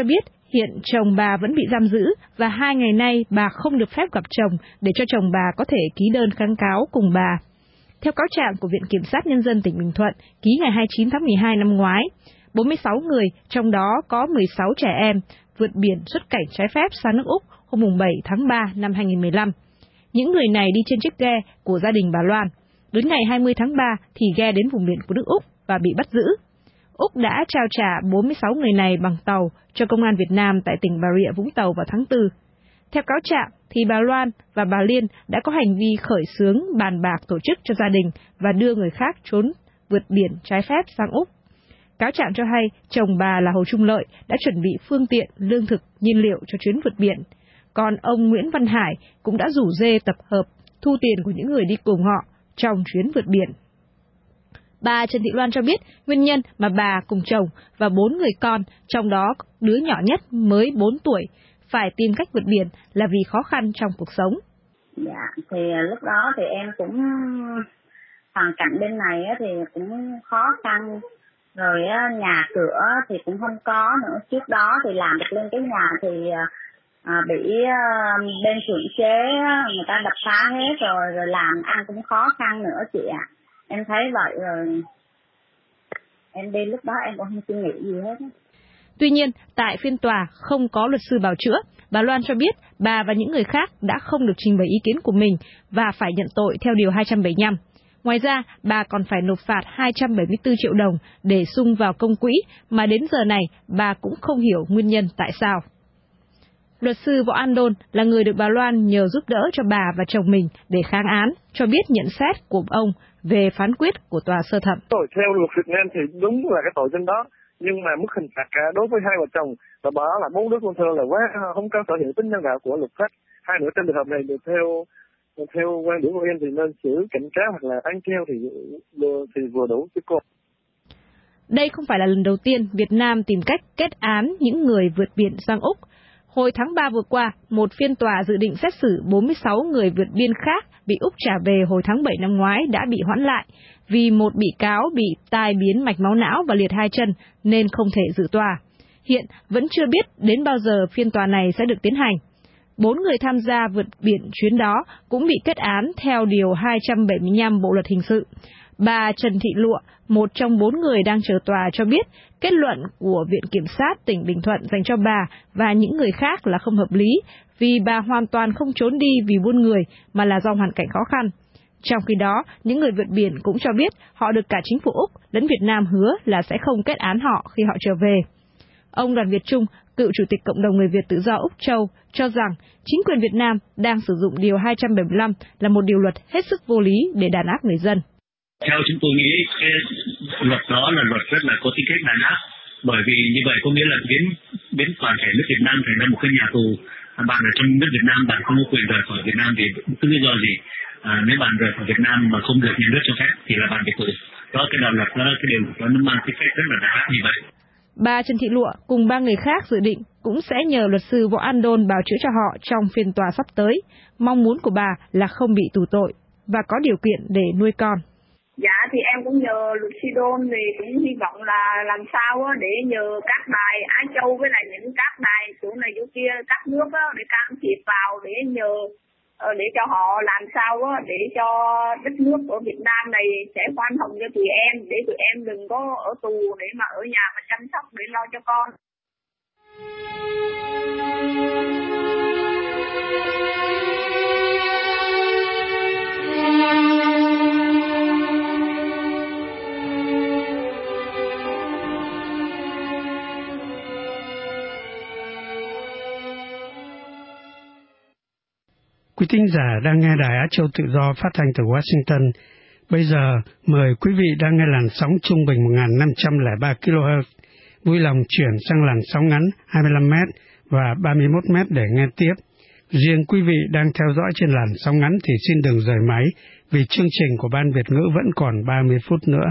Hiện chồng bà vẫn bị giam giữ và hai ngày nay bà không được phép gặp chồng để cho chồng bà có thể ký đơn kháng cáo cùng bà. Theo cáo trạng của Viện Kiểm sát Nhân dân tỉnh Bình Thuận ký ngày hai mươi chín tháng mười hai năm ngoái, bốn mươi sáu người, trong đó có mười sáu trẻ em, vượt biển xuất cảnh trái phép sang nước Úc hôm bảy tháng ba năm hai nghìn không trăm mười lăm. Những người này đi trên chiếc ghe của gia đình bà Loan. Đến ngày hai mươi tháng ba thì ghe đến vùng biển của nước Úc và bị bắt giữ. Úc đã trao trả bốn mươi sáu người này bằng tàu cho Công an Việt Nam tại tỉnh Bà Rịa Vũng Tàu vào tháng tư. Theo cáo trạng, thì bà Loan và bà Liên đã có hành vi khởi xướng bàn bạc tổ chức cho gia đình và đưa người khác trốn vượt biển trái phép sang Úc. Cáo trạng cho hay chồng bà là Hồ Trung Lợi đã chuẩn bị phương tiện, lương thực, nhiên liệu cho chuyến vượt biển. Còn ông Nguyễn Văn Hải cũng đã rủ rê tập hợp, thu tiền của những người đi cùng họ trong chuyến vượt biển. Bà Trần Thị Loan cho biết nguyên nhân mà bà cùng chồng và bốn người con, trong đó đứa nhỏ nhất mới bốn tuổi, phải tìm cách vượt biển là vì khó khăn trong cuộc sống. Dạ, thì lúc đó thì em cũng hoàn cảnh bên này thì cũng khó khăn, rồi nhà cửa thì cũng không có nữa. Trước đó thì làm được lên cái nhà thì à, bị bên xưởng chế người ta đập phá hết rồi, rồi làm ăn cũng khó khăn nữa chị ạ. À. Em thấy vậy rồi em đi lúc đó em cũng không suy nghĩ gì hết. Tuy nhiên, tại phiên tòa không có luật sư bào chữa, bà Loan cho biết bà và những người khác đã không được trình bày ý kiến của mình và phải nhận tội theo điều hai trăm bảy mươi lăm. Ngoài ra, bà còn phải nộp phạt hai trăm bảy mươi tư triệu đồng để sung vào công quỹ mà đến giờ này bà cũng không hiểu nguyên nhân tại sao. Luật sư Võ An Đôn là người được bà Loan nhờ giúp đỡ cho bà và chồng mình để kháng án, cho biết nhận xét của ông về phán quyết của tòa sơ thẩm. Tội theo luật Việt Nam thì đúng là cái tội trên đó, nhưng mà mức hình phạt cả đối với hai vợ chồng và bà là bốn đứa con thơ là quá không có sở hữu tính nhân đạo của luật pháp. Hai nữa trong trường hợp này được theo theo quan điểm của em thì nên xử cảnh cáo hoặc là án treo thì thì vừa đủ chứ cô. Đây không phải là lần đầu tiên Việt Nam tìm cách kết án những người vượt biển sang Úc. Hồi tháng ba vừa qua, một phiên tòa dự định xét xử bốn mươi sáu người vượt biên khác bị Úc trả về hồi tháng bảy năm ngoái đã bị hoãn lại vì một bị cáo bị tai biến mạch máu não và liệt hai chân nên không thể dự tòa. Hiện vẫn chưa biết đến bao giờ phiên tòa này sẽ được tiến hành. Bốn người tham gia vượt biển chuyến đó cũng bị kết án theo điều hai trăm bảy mươi lăm Bộ luật hình sự. Bà Trần Thị Lụa, một trong bốn người đang chờ tòa cho biết kết luận của Viện Kiểm sát tỉnh Bình Thuận dành cho bà và những người khác là không hợp lý vì bà hoàn toàn không trốn đi vì buôn người mà là do hoàn cảnh khó khăn. Trong khi đó, những người vượt biển cũng cho biết họ được cả chính phủ Úc lẫn Việt Nam hứa là sẽ không kết án họ khi họ trở về. Ông Đoàn Việt Trung, cựu Chủ tịch Cộng đồng Người Việt Tự do Úc Châu, cho rằng chính quyền Việt Nam đang sử dụng điều hai trăm bảy mươi lăm là một điều luật hết sức vô lý để đàn áp người dân. Theo chúng tôi nghĩ cái luật đó là luật rất là có tính cách đàn áp, bởi vì như vậy có nghĩa là biến biến toàn thể nước Việt Nam thành ra một cái nhà tù. Bạn ở trong nước Việt Nam bạn không có quyền rời khỏi Việt Nam vì cứ lý do gì? À, nếu bạn rời khỏi Việt Nam mà không được nhà nước cho phép thì là bạn bị tù. Đó cái đạo luật đó cái điều đó nó mang tính cách rất là đàn áp như vậy. Bà Trần Thị Lụa cùng ba người khác dự định cũng sẽ nhờ luật sư Võ An Đôn bào chữa cho họ trong phiên tòa sắp tới. Mong muốn của bà là không bị tù tội và có điều kiện để nuôi con. Dạ thì em cũng nhờ luật sư Đôn thì cũng hy vọng là làm sao á để nhờ các đài Á Châu với lại những các đài chỗ này chỗ kia các nước á để can thiệp vào để nhờ để cho họ làm sao á để cho đất nước của Việt Nam này sẽ khoan hồng cho tụi em để tụi em đừng có ở tù để mà ở nhà mà chăm sóc để lo cho con. Quý thính giả đang nghe Đài Á Châu Tự Do phát thanh từ Washington. Bây giờ, mời quý vị đang nghe làn sóng trung bình một nghìn năm trăm lẻ ba ki lô héc. Vui lòng chuyển sang làn sóng ngắn hai mươi lăm mét và ba mươi mốt mét để nghe tiếp. Riêng quý vị đang theo dõi trên làn sóng ngắn thì xin đừng rời máy vì chương trình của Ban Việt ngữ vẫn còn ba mươi phút nữa.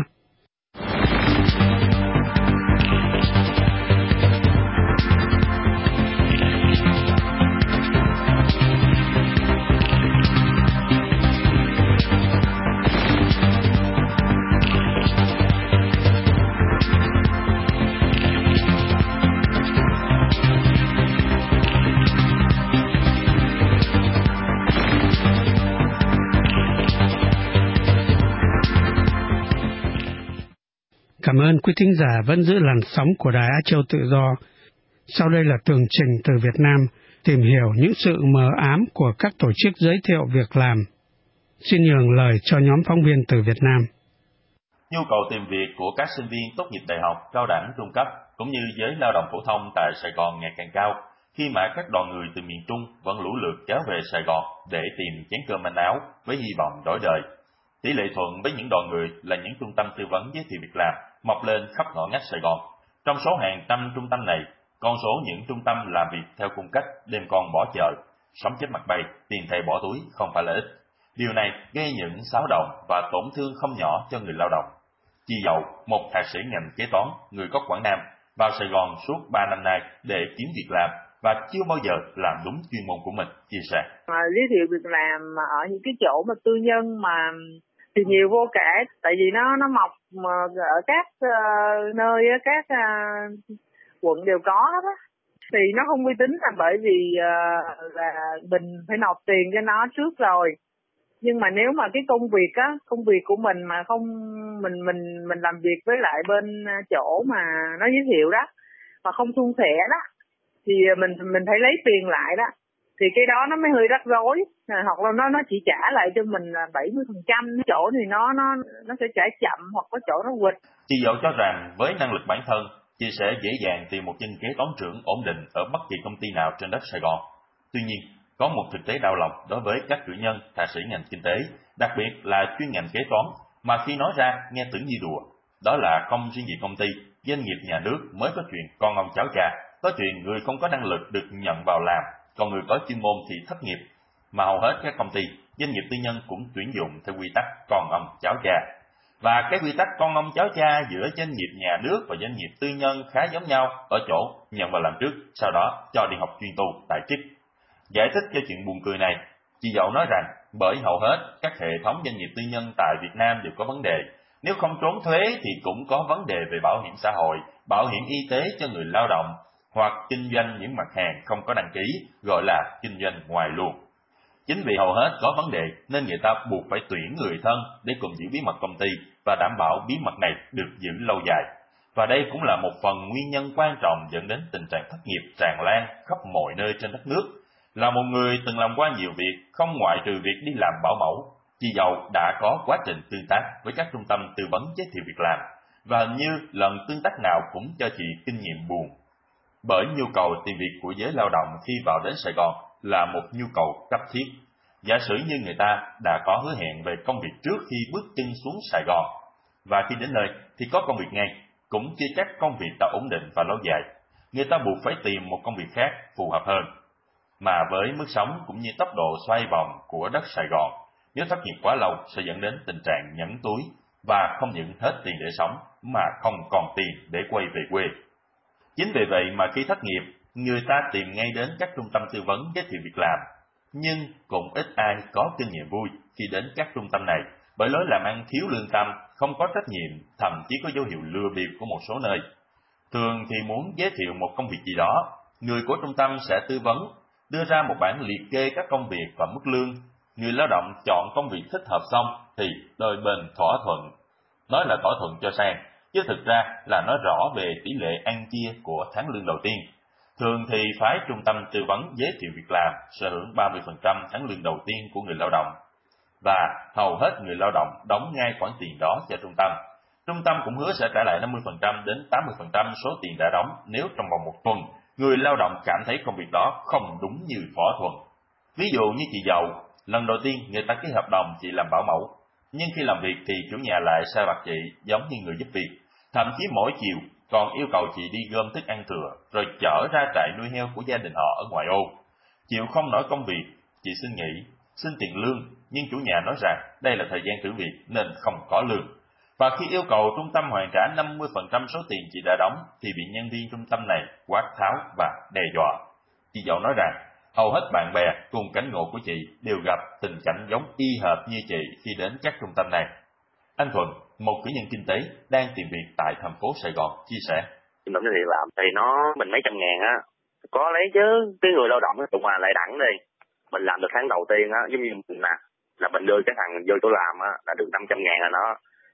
Cảm ơn quý thính giả vẫn giữ làn sóng của Đài Á Châu Tự Do. Sau đây là tường trình từ Việt Nam, tìm hiểu những sự mờ ám của các tổ chức giới thiệu việc làm. Xin nhường lời cho nhóm phóng viên từ Việt Nam. Nhu cầu tìm việc của các sinh viên tốt nghiệp đại học, cao đẳng, trung cấp cũng như giới lao động phổ thông tại Sài Gòn ngày càng cao, khi mà các đoàn người từ miền Trung vẫn lũ lượt kéo về Sài Gòn để tìm chén cơm manh áo với hy vọng đổi đời. Tỷ lệ thuận với những đoàn người là những trung tâm tư vấn giới thiệu việc làm mọc lên khắp ngõ ngách Sài Gòn. Trong số hàng trăm trung tâm này, con số những trung tâm làm việc theo cung cách đêm con bỏ chợ, sống chết mặt bay, tiền thầy bỏ túi không phải là ít. Điều này gây những xáo động và tổn thương không nhỏ cho người lao động. Chị Dậu, một thạc sĩ ngành kế toán, người gốc Quảng Nam, vào Sài Gòn suốt ba năm nay để kiếm việc làm và chưa bao giờ làm đúng chuyên môn của mình, chia sẻ. À, giới thiệu việc làm ở những cái chỗ mà tư nhân mà thì nhiều vô kể, tại vì nó nó mọc mà ở các uh, nơi, các uh, quận đều có hết á, thì nó không uy tín là bởi vì uh, là mình phải nộp tiền cho nó trước rồi. Nhưng mà nếu mà cái công việc á, công việc của mình mà không mình mình mình làm việc với lại bên chỗ mà nó giới thiệu đó mà không suôn sẻ đó, thì mình mình phải lấy tiền lại đó, thì cái đó nó mới hơi rắc rối. Hoặc là nó nó chỉ trả lại cho mình là bảy mươi phần trăm, chỗ thì nó nó nó sẽ trả chậm hoặc có chỗ nó quỵt. Chị Dậu cho rằng với năng lực bản thân, chị sẽ dễ dàng tìm một nhân kế toán trưởng ổn định ở bất kỳ công ty nào trên đất Sài Gòn. Tuy nhiên, có một thực tế đau lòng đối với các cử nhân, thạc sĩ ngành kinh tế, đặc biệt là chuyên ngành kế toán, mà khi nói ra nghe tưởng như đùa. Đó là không riêng gì công ty, doanh nghiệp nhà nước mới có chuyện con ông cháu cha, có chuyện người không có năng lực được nhận vào làm, còn người có chuyên môn thì thất nghiệp. Mà hầu hết các công ty, doanh nghiệp tư nhân cũng tuyển dụng theo quy tắc con ông cháu cha. Và cái quy tắc con ông cháu cha giữa doanh nghiệp nhà nước và doanh nghiệp tư nhân khá giống nhau ở chỗ nhận vào làm trước, sau đó cho đi học chuyên tu, tại chức. Giải thích cho chuyện buồn cười này, chị Dậu nói rằng bởi hầu hết các hệ thống doanh nghiệp tư nhân tại Việt Nam đều có vấn đề. Nếu không trốn thuế thì cũng có vấn đề về bảo hiểm xã hội, bảo hiểm y tế cho người lao động, hoặc kinh doanh những mặt hàng không có đăng ký, gọi là kinh doanh ngoài luồng. Chính vì hầu hết có vấn đề nên người ta buộc phải tuyển người thân để cùng giữ bí mật công ty và đảm bảo bí mật này được giữ lâu dài. Và đây cũng là một phần nguyên nhân quan trọng dẫn đến tình trạng thất nghiệp tràn lan khắp mọi nơi trên đất nước. Là một người từng làm qua nhiều việc, không ngoại trừ việc đi làm bảo mẫu, chị Dậu đã có quá trình tương tác với các trung tâm tư vấn giới thiệu việc làm, và hình như lần tương tác nào cũng cho chị kinh nghiệm buồn. Bởi nhu cầu tìm việc của giới lao động khi vào đến Sài Gòn là một nhu cầu cấp thiết. Giả sử như người ta đã có hứa hẹn về công việc trước khi bước chân xuống Sài Gòn, và khi đến nơi thì có công việc ngay, cũng chưa chắc công việc đã ổn định và lâu dài. Người ta buộc phải tìm một công việc khác phù hợp hơn. Mà với mức sống cũng như tốc độ xoay vòng của đất Sài Gòn, nếu thất nghiệp quá lâu sẽ dẫn đến tình trạng nhẫn túi và không những hết tiền để sống mà không còn tiền để quay về quê. Chính vì vậy mà khi thất nghiệp, người ta tìm ngay đến các trung tâm tư vấn giới thiệu việc làm. Nhưng cũng ít ai có kinh nghiệm vui khi đến các trung tâm này, bởi lối làm ăn thiếu lương tâm, không có trách nhiệm, thậm chí có dấu hiệu lừa bịp của một số nơi. Thường thì muốn giới thiệu một công việc gì đó, người của trung tâm sẽ tư vấn, đưa ra một bản liệt kê các công việc và mức lương. Người lao động chọn công việc thích hợp xong thì đôi bên thỏa thuận. Nói là thỏa thuận cho sang, chứ thực ra là nói rõ về tỷ lệ ăn chia của tháng lương đầu tiên. Thường thì phái trung tâm tư vấn giới thiệu việc làm sẽ hưởng ba mươi phần trăm tháng lương đầu tiên của người lao động. Và hầu hết người lao động đóng ngay khoản tiền đó cho trung tâm. Trung tâm cũng hứa sẽ trả lại năm mươi phần trăm đến tám mươi phần trăm số tiền đã đóng nếu trong vòng một tuần người lao động cảm thấy công việc đó không đúng như thỏa thuận. Ví dụ như chị Dậu, lần đầu tiên người ta ký hợp đồng chị làm bảo mẫu, nhưng khi làm việc thì chủ nhà lại sai vặt chị giống như người giúp việc. Thậm chí mỗi chiều còn yêu cầu chị đi gom thức ăn thừa rồi chở ra trại nuôi heo của gia đình họ ở ngoại ô. Chịu không nổi công việc, chị xin nghỉ, xin tiền lương, nhưng chủ nhà nói rằng đây là thời gian thử việc nên không có lương. Và khi yêu cầu trung tâm hoàn trả năm mươi phần trăm số tiền chị đã đóng thì bị nhân viên trung tâm này quát tháo và đe dọa. Chị Dậu nói rằng hầu hết bạn bè cùng cảnh ngộ của chị đều gặp tình cảnh giống y hệt như chị khi đến các trung tâm này. Anh Thuận, một cử nhân kinh tế đang tìm việc tại thành phố Sài Gòn, chia sẻ. Trung tâm giới thiệu làm thì nó mình mấy trăm ngàn á, có lấy chứ. Cái người lao động á, tụi mà lại đẳng đi, mình làm được tháng đầu tiên á, giống như mình nè, là mình đưa cái thằng vô chỗ làm á là được năm trăm ngàn rồi đó.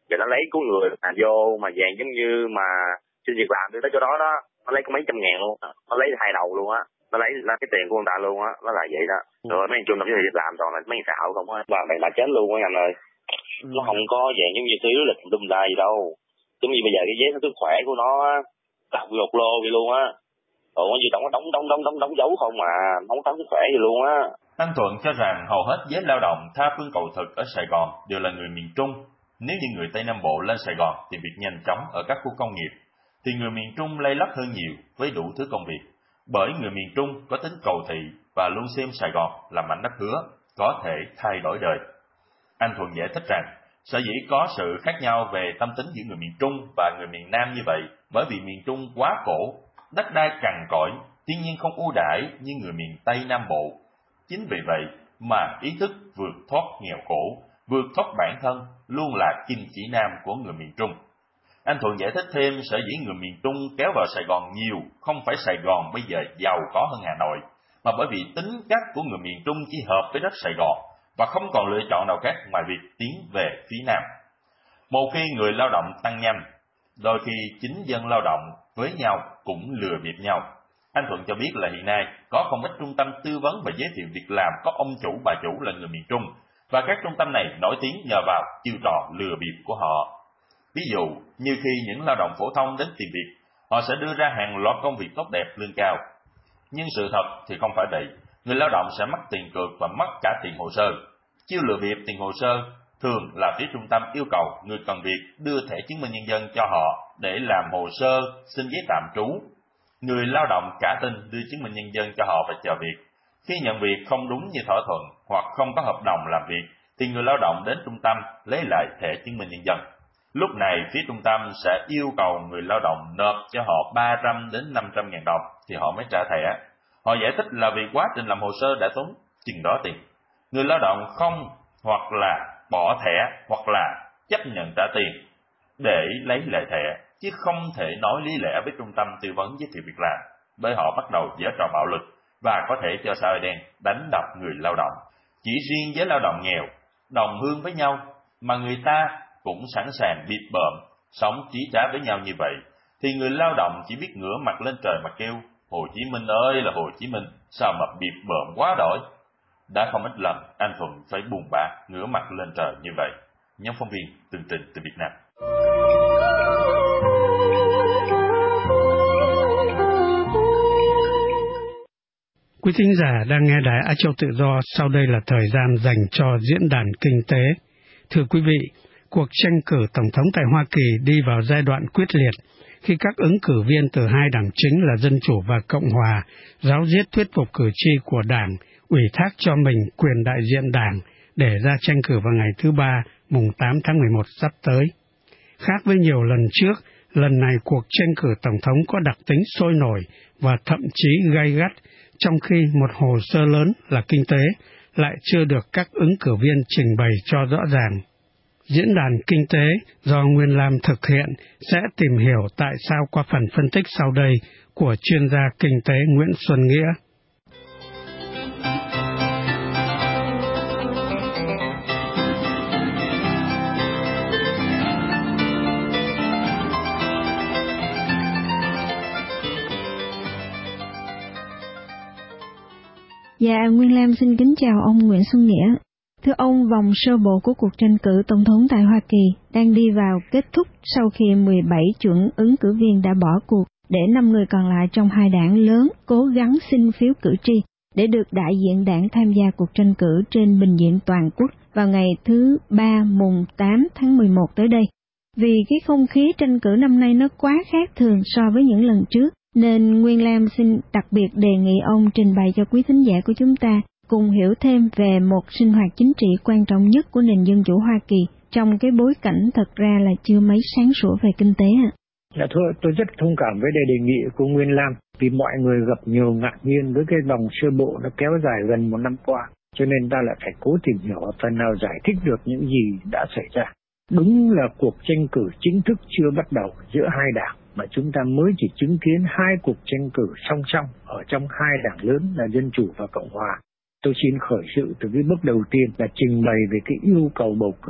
Rồi nó lấy của người à, vô mà dạng giống như mà xin việc làm tới chỗ đó đó, nó lấy có mấy trăm ngàn luôn, nó lấy hai đầu luôn á, nó lấy là cái tiền của người ta luôn á, nó là vậy đó. Rồi mấy trung tâm việc làm toàn là mấy xạo không á, và bạn đã chết luôn á anh ơi. Ừ. Nó không có dạng giống như thiếu lịch tùm la gì đâu. Giống như bây giờ cái giấy nó sức khỏe của nó á, đọc một lô vậy luôn á. Ủa như tổng đóng đóng đóng đóng đóng dấu không mà không khám sức khỏe gì luôn á. Anh Thuận cho rằng hầu hết giới lao động tha phương cầu thực ở Sài Gòn đều là người miền Trung. Nếu như người Tây Nam Bộ lên Sài Gòn tìm việc nhanh chóng ở các khu công nghiệp, thì người miền Trung lây lắt hơn nhiều với đủ thứ công việc. Bởi người miền Trung có tính cầu thị và luôn xem Sài Gòn là mảnh đất hứa, có thể thay đổi đời. Anh Thuận giải thích rằng, sở dĩ có sự khác nhau về tâm tính giữa người miền Trung và người miền Nam như vậy, bởi vì miền Trung quá khổ, đất đai cằn cỗi, thiên nhiên không ưu đãi như người miền Tây Nam Bộ. Chính vì vậy mà ý thức vượt thoát nghèo khổ, vượt thoát bản thân luôn là kim chỉ nam của người miền Trung. Anh Thuận giải thích thêm sở dĩ người miền Trung kéo vào Sài Gòn nhiều, không phải Sài Gòn bây giờ giàu có hơn Hà Nội, mà bởi vì tính cách của người miền Trung chỉ hợp với đất Sài Gòn và không còn lựa chọn nào khác ngoài việc tiến về phía Nam. Một khi người lao động tăng nhanh, đôi khi chính dân lao động với nhau cũng lừa bịp nhau. Anh Thuận cho biết là hiện nay có không ít trung tâm tư vấn và giới thiệu việc làm có ông chủ bà chủ là người miền Trung, và các trung tâm này nổi tiếng nhờ vào chiêu trò lừa bịp của họ. Ví dụ như khi những lao động phổ thông đến tìm việc, họ sẽ đưa ra hàng loạt công việc tốt đẹp lương cao. Nhưng sự thật thì không phải vậy, người lao động sẽ mất tiền cược và mất cả tiền hồ sơ. Chiêu lừa bịp tiền hồ sơ thường là phía trung tâm yêu cầu người cần việc đưa thẻ chứng minh nhân dân cho họ để làm hồ sơ xin giấy tạm trú. Người lao động cả tin đưa chứng minh nhân dân cho họ và chờ việc. Khi nhận việc không đúng như thỏa thuận hoặc không có hợp đồng làm việc, thì người lao động đến trung tâm lấy lại thẻ chứng minh nhân dân. Lúc này phía trung tâm sẽ yêu cầu người lao động nộp cho họ ba trăm đến năm trăm ngàn đồng thì họ mới trả thẻ. Họ giải thích là vì quá trình làm hồ sơ đã tốn chừng đó tiền. Người lao động không hoặc là bỏ thẻ hoặc là chấp nhận trả tiền để lấy lại thẻ, chứ không thể nói lý lẽ với trung tâm tư vấn giới thiệu việc làm, bởi họ bắt đầu giở trò bạo lực và có thể cho xã hội đen đánh đập người lao động. Chỉ riêng với lao động nghèo, đồng hương với nhau mà người ta cũng sẵn sàng bịp bợm, sống chí trả với nhau như vậy, thì người lao động chỉ biết ngửa mặt lên trời mà kêu Hồ Chí Minh ơi là Hồ Chí Minh, sao mà bịp bợm quá đổi. Đã không ít lần anh Thuận phải buồn bã ngửa mặt lên trời như vậy. Nhóm phóng viên tường trình từ Việt Nam. Quý thính giả đang nghe đài Á Châu Tự Do, sau đây là thời gian dành cho diễn đàn kinh tế. Thưa quý vị, cuộc tranh cử Tổng thống tại Hoa Kỳ đi vào giai đoạn quyết liệt khi các ứng cử viên từ hai đảng chính là Dân Chủ và Cộng Hòa ráo riết thuyết phục cử tri của đảng ủy thác cho mình quyền đại diện đảng để ra tranh cử vào ngày thứ Ba, mùng tám tháng mười một sắp tới. Khác với nhiều lần trước, lần này cuộc tranh cử Tổng thống có đặc tính sôi nổi và thậm chí gay gắt, trong khi một hồ sơ lớn là kinh tế lại chưa được các ứng cử viên trình bày cho rõ ràng. Diễn đàn kinh tế do Nguyên Lam thực hiện sẽ tìm hiểu tại sao qua phần phân tích sau đây của chuyên gia kinh tế Nguyễn Xuân Nghĩa. Dạ, Nguyên Lam xin kính chào ông Nguyễn Xuân Nghĩa. Thưa ông, vòng sơ bộ của cuộc tranh cử Tổng thống tại Hoa Kỳ đang đi vào kết thúc sau khi mười bảy chuẩn ứng cử viên đã bỏ cuộc để năm người còn lại trong hai đảng lớn cố gắng xin phiếu cử tri để được đại diện đảng tham gia cuộc tranh cử trên bình diện toàn quốc vào ngày thứ Ba mùng tám tháng mười một tới đây. Vì cái không khí tranh cử năm nay nó quá khác thường so với những lần trước, nên Nguyên Lam xin đặc biệt đề nghị ông trình bày cho quý thính giả của chúng ta cùng hiểu thêm về một sinh hoạt chính trị quan trọng nhất của nền dân chủ Hoa Kỳ trong cái bối cảnh thật ra là chưa mấy sáng sủa về kinh tế ạ. Dạ thưa, tôi rất thông cảm với đề nghị của Nguyên Lam, vì mọi người gặp nhiều ngạc nhiên với cái vòng sơ bộ nó kéo dài gần một năm qua, cho nên ta lại phải cố tìm hiểu phần nào giải thích được những gì đã xảy ra. Đúng là cuộc tranh cử chính thức chưa bắt đầu giữa hai đảng, mà chúng ta mới chỉ chứng kiến hai cuộc tranh cử song song ở trong hai đảng lớn là Dân Chủ và Cộng Hòa. Tôi xin khởi sự từ cái bước đầu tiên là trình bày về cái yêu cầu bầu cử.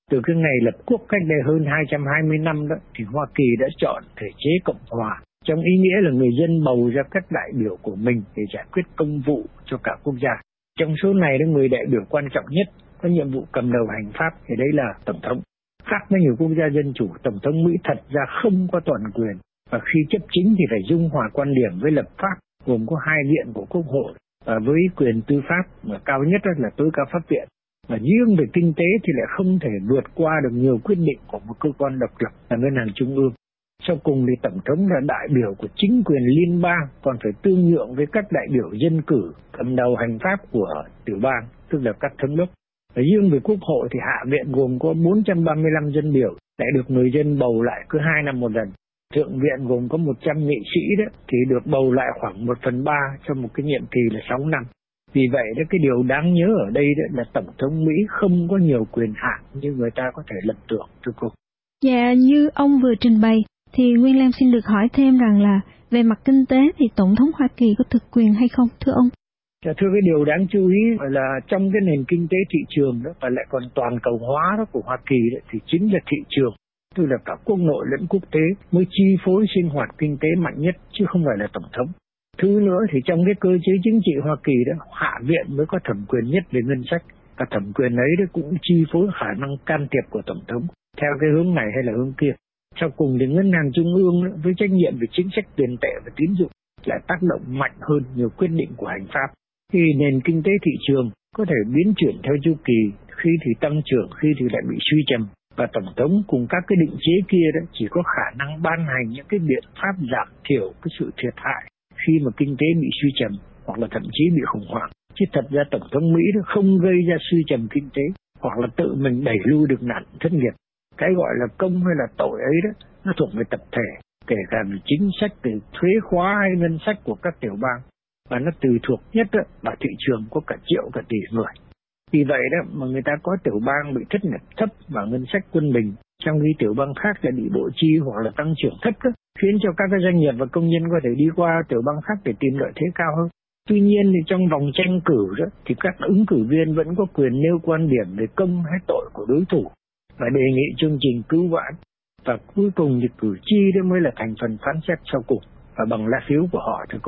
Từ cái ngày lập quốc cách đây hơn hai trăm hai mươi năm đó, thì Hoa Kỳ đã chọn thể chế cộng hòa, trong ý nghĩa là người dân bầu ra các đại biểu của mình để giải quyết công vụ cho cả quốc gia. Trong số này, đó người đại biểu quan trọng nhất có nhiệm vụ cầm đầu hành pháp thì đấy là Tổng thống. Khác với nhiều quốc gia dân chủ, Tổng thống Mỹ thật ra không có toàn quyền, và khi chấp chính thì phải dung hòa quan điểm với lập pháp, gồm có hai viện của Quốc hội, và với quyền tư pháp mà cao nhất là tối cao pháp viện. Và riêng về kinh tế thì lại không thể vượt qua được nhiều quyết định của một cơ quan độc lập là Ngân hàng Trung ương. Sau cùng thì Tổng thống là đại biểu của chính quyền liên bang, còn phải tương nhượng với các đại biểu dân cử cầm đầu hành pháp của tiểu bang, tức là các thống đốc. Và riêng về Quốc hội thì Hạ viện gồm có bốn trăm ba mươi lăm dân biểu, lại được người dân bầu lại cứ hai năm một lần. Thượng viện gồm có một trăm nghị sĩ đó, thì được bầu lại khoảng một phần ba trong một cái nhiệm kỳ là sáu năm. Vì vậy đó, cái điều đáng nhớ ở đây đó là Tổng thống Mỹ không có nhiều quyền hạn như người ta có thể lầm tưởng, thưa cô. Dạ, như ông vừa trình bày, thì Nguyên Lam xin được hỏi thêm rằng là về mặt kinh tế thì Tổng thống Hoa Kỳ có thực quyền hay không, thưa ông? Dạ, thưa, cái điều đáng chú ý là trong cái nền kinh tế thị trường đó, và lại còn toàn cầu hóa đó của Hoa Kỳ đó, thì chính là thị trường, tức là cả quốc nội lẫn quốc tế mới chi phối sinh hoạt kinh tế mạnh nhất, chứ không phải là Tổng thống. Thứ nữa thì trong cái cơ chế chính trị Hoa Kỳ đó, Hạ viện mới có thẩm quyền nhất về ngân sách, và thẩm quyền ấy đó cũng chi phối khả năng can thiệp của Tổng thống theo cái hướng này hay là hướng kia. Sau cùng thì Ngân hàng Trung ương đó, với trách nhiệm về chính sách tiền tệ và tín dụng lại tác động mạnh hơn nhiều quyết định của hành pháp. Thì nền kinh tế thị trường có thể biến chuyển theo chu kỳ, khi thì tăng trưởng, khi thì lại bị suy trầm. Và Tổng thống cùng các cái định chế kia đó chỉ có khả năng ban hành những cái biện pháp giảm thiểu cái sự thiệt hại khi mà kinh tế bị suy trầm hoặc là thậm chí bị khủng hoảng. Chứ thật ra Tổng thống Mỹ đó không gây ra suy trầm kinh tế hoặc là tự mình đẩy lui được nạn thất nghiệp. Cái gọi là công hay là tội ấy đó, nó thuộc về tập thể, kể cả về chính sách, từ thuế khóa hay ngân sách của các tiểu bang. Và nó tùy thuộc nhất đó là thị trường có cả triệu cả tỷ người. Vì vậy đó mà người ta có tiểu bang bị thất nghiệp thấp và ngân sách quân bình, trong khi tiểu bang khác là bị bộ chi hoặc là tăng trưởng thấp đó, khiến cho các cái doanh nghiệp và công nhân có thể đi qua tiểu bang khác để tìm lợi thế cao hơn. Tuy nhiên thì trong vòng tranh cử đó thì các ứng cử viên vẫn có quyền nêu quan điểm về công hay tội của đối thủ và đề nghị chương trình cứu vãn, và cuối cùng thì cử tri đó mới là thành phần phán xét sau cùng và bằng lá phiếu của họ, thưa cô.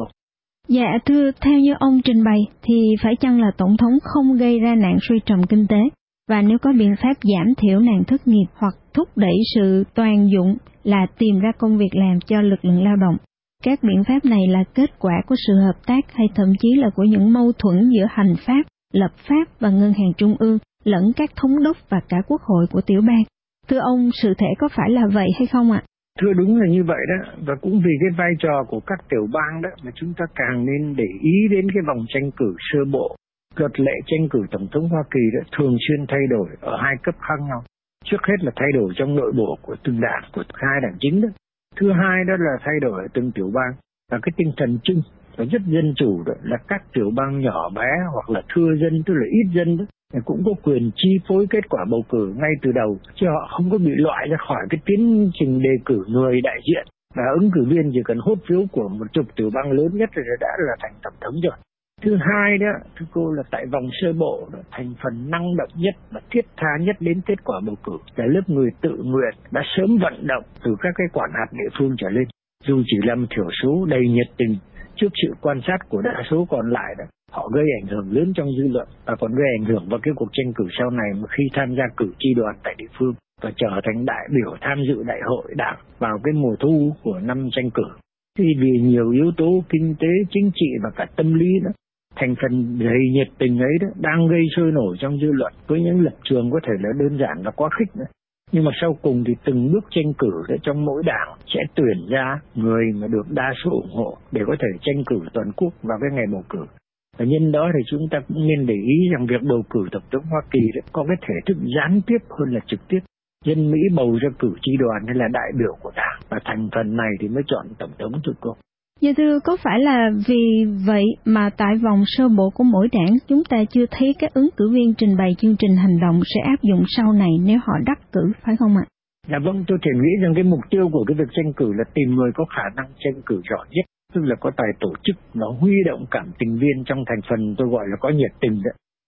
Dạ thưa, theo như ông trình bày thì phải chăng là Tổng thống không gây ra nạn suy trầm kinh tế, và nếu có biện pháp giảm thiểu nạn thất nghiệp hoặc thúc đẩy sự toàn dụng là tìm ra công việc làm cho lực lượng lao động. Các biện pháp này là kết quả của sự hợp tác hay thậm chí là của những mâu thuẫn giữa hành pháp, lập pháp và ngân hàng trung ương lẫn các thống đốc và cả quốc hội của tiểu bang. Thưa ông, sự thể có phải là vậy hay không ạ? Thưa, đúng là như vậy đó, và cũng vì cái vai trò của các tiểu bang đó mà chúng ta càng nên để ý đến cái vòng tranh cử sơ bộ. Luật lệ tranh cử Tổng thống Hoa Kỳ đã thường xuyên thay đổi ở hai cấp khác nhau. Trước hết là thay đổi trong nội bộ của từng đảng, của hai đảng chính đó. Thứ hai đó là thay đổi ở từng tiểu bang. Và cái tinh thần chung và rất dân chủ đó là các tiểu bang nhỏ bé hoặc là thưa dân, tức là ít dân đó, cũng có quyền chi phối kết quả bầu cử ngay từ đầu, chứ họ không có bị loại ra khỏi cái tiến trình đề cử người đại diện, và ứng cử viên chỉ cần hốt phiếu của một chục tiểu bang lớn nhất rồi đã là thành tổng thống rồi. Thứ hai đó, thưa cô, là tại vòng sơ bộ đó, thành phần năng động nhất và thiết tha nhất đến kết quả bầu cử là lớp người tự nguyện đã sớm vận động từ các cái quản hạt địa phương trở lên, dù chỉ là một thiểu số đầy nhiệt tình trước sự quan sát của đa số còn lại đó. Họ gây ảnh hưởng lớn trong dư luận và còn gây ảnh hưởng vào cái cuộc tranh cử sau này mà khi tham gia cử tri đoàn tại địa phương và trở thành đại biểu tham dự đại hội đảng vào cái mùa thu của năm tranh cử. Thì vì nhiều yếu tố kinh tế, chính trị và cả tâm lý đó, thành phần đầy nhiệt tình ấy đó đang gây sôi nổi trong dư luận với những lập trường có thể là đơn giản và quá khích nữa. Nhưng mà sau cùng thì từng bước tranh cử trong mỗi đảng sẽ tuyển ra người mà được đa số ủng hộ để có thể tranh cử toàn quốc vào cái ngày bầu cử. Và nhân đó thì chúng ta cũng nên để ý rằng việc bầu cử Tổng thống Hoa Kỳ có cái thể thức gián tiếp hơn là trực tiếp. Dân Mỹ bầu ra cử tri đoàn hay là đại biểu của đảng, và thành phần này thì mới chọn Tổng thống, thưa cô. Dạ thưa, có phải là vì vậy mà tại vòng sơ bộ của mỗi đảng chúng ta chưa thấy các ứng cử viên trình bày chương trình hành động sẽ áp dụng sau này nếu họ đắc cử, phải không ạ? Dạ vâng, tôi thì nghĩ rằng cái mục tiêu của cái việc tranh cử là tìm người có khả năng tranh cử giỏi nhất, tức là có tài tổ chức, nó huy động cảm tình viên trong thành phần tôi gọi là có nhiệt tình đó.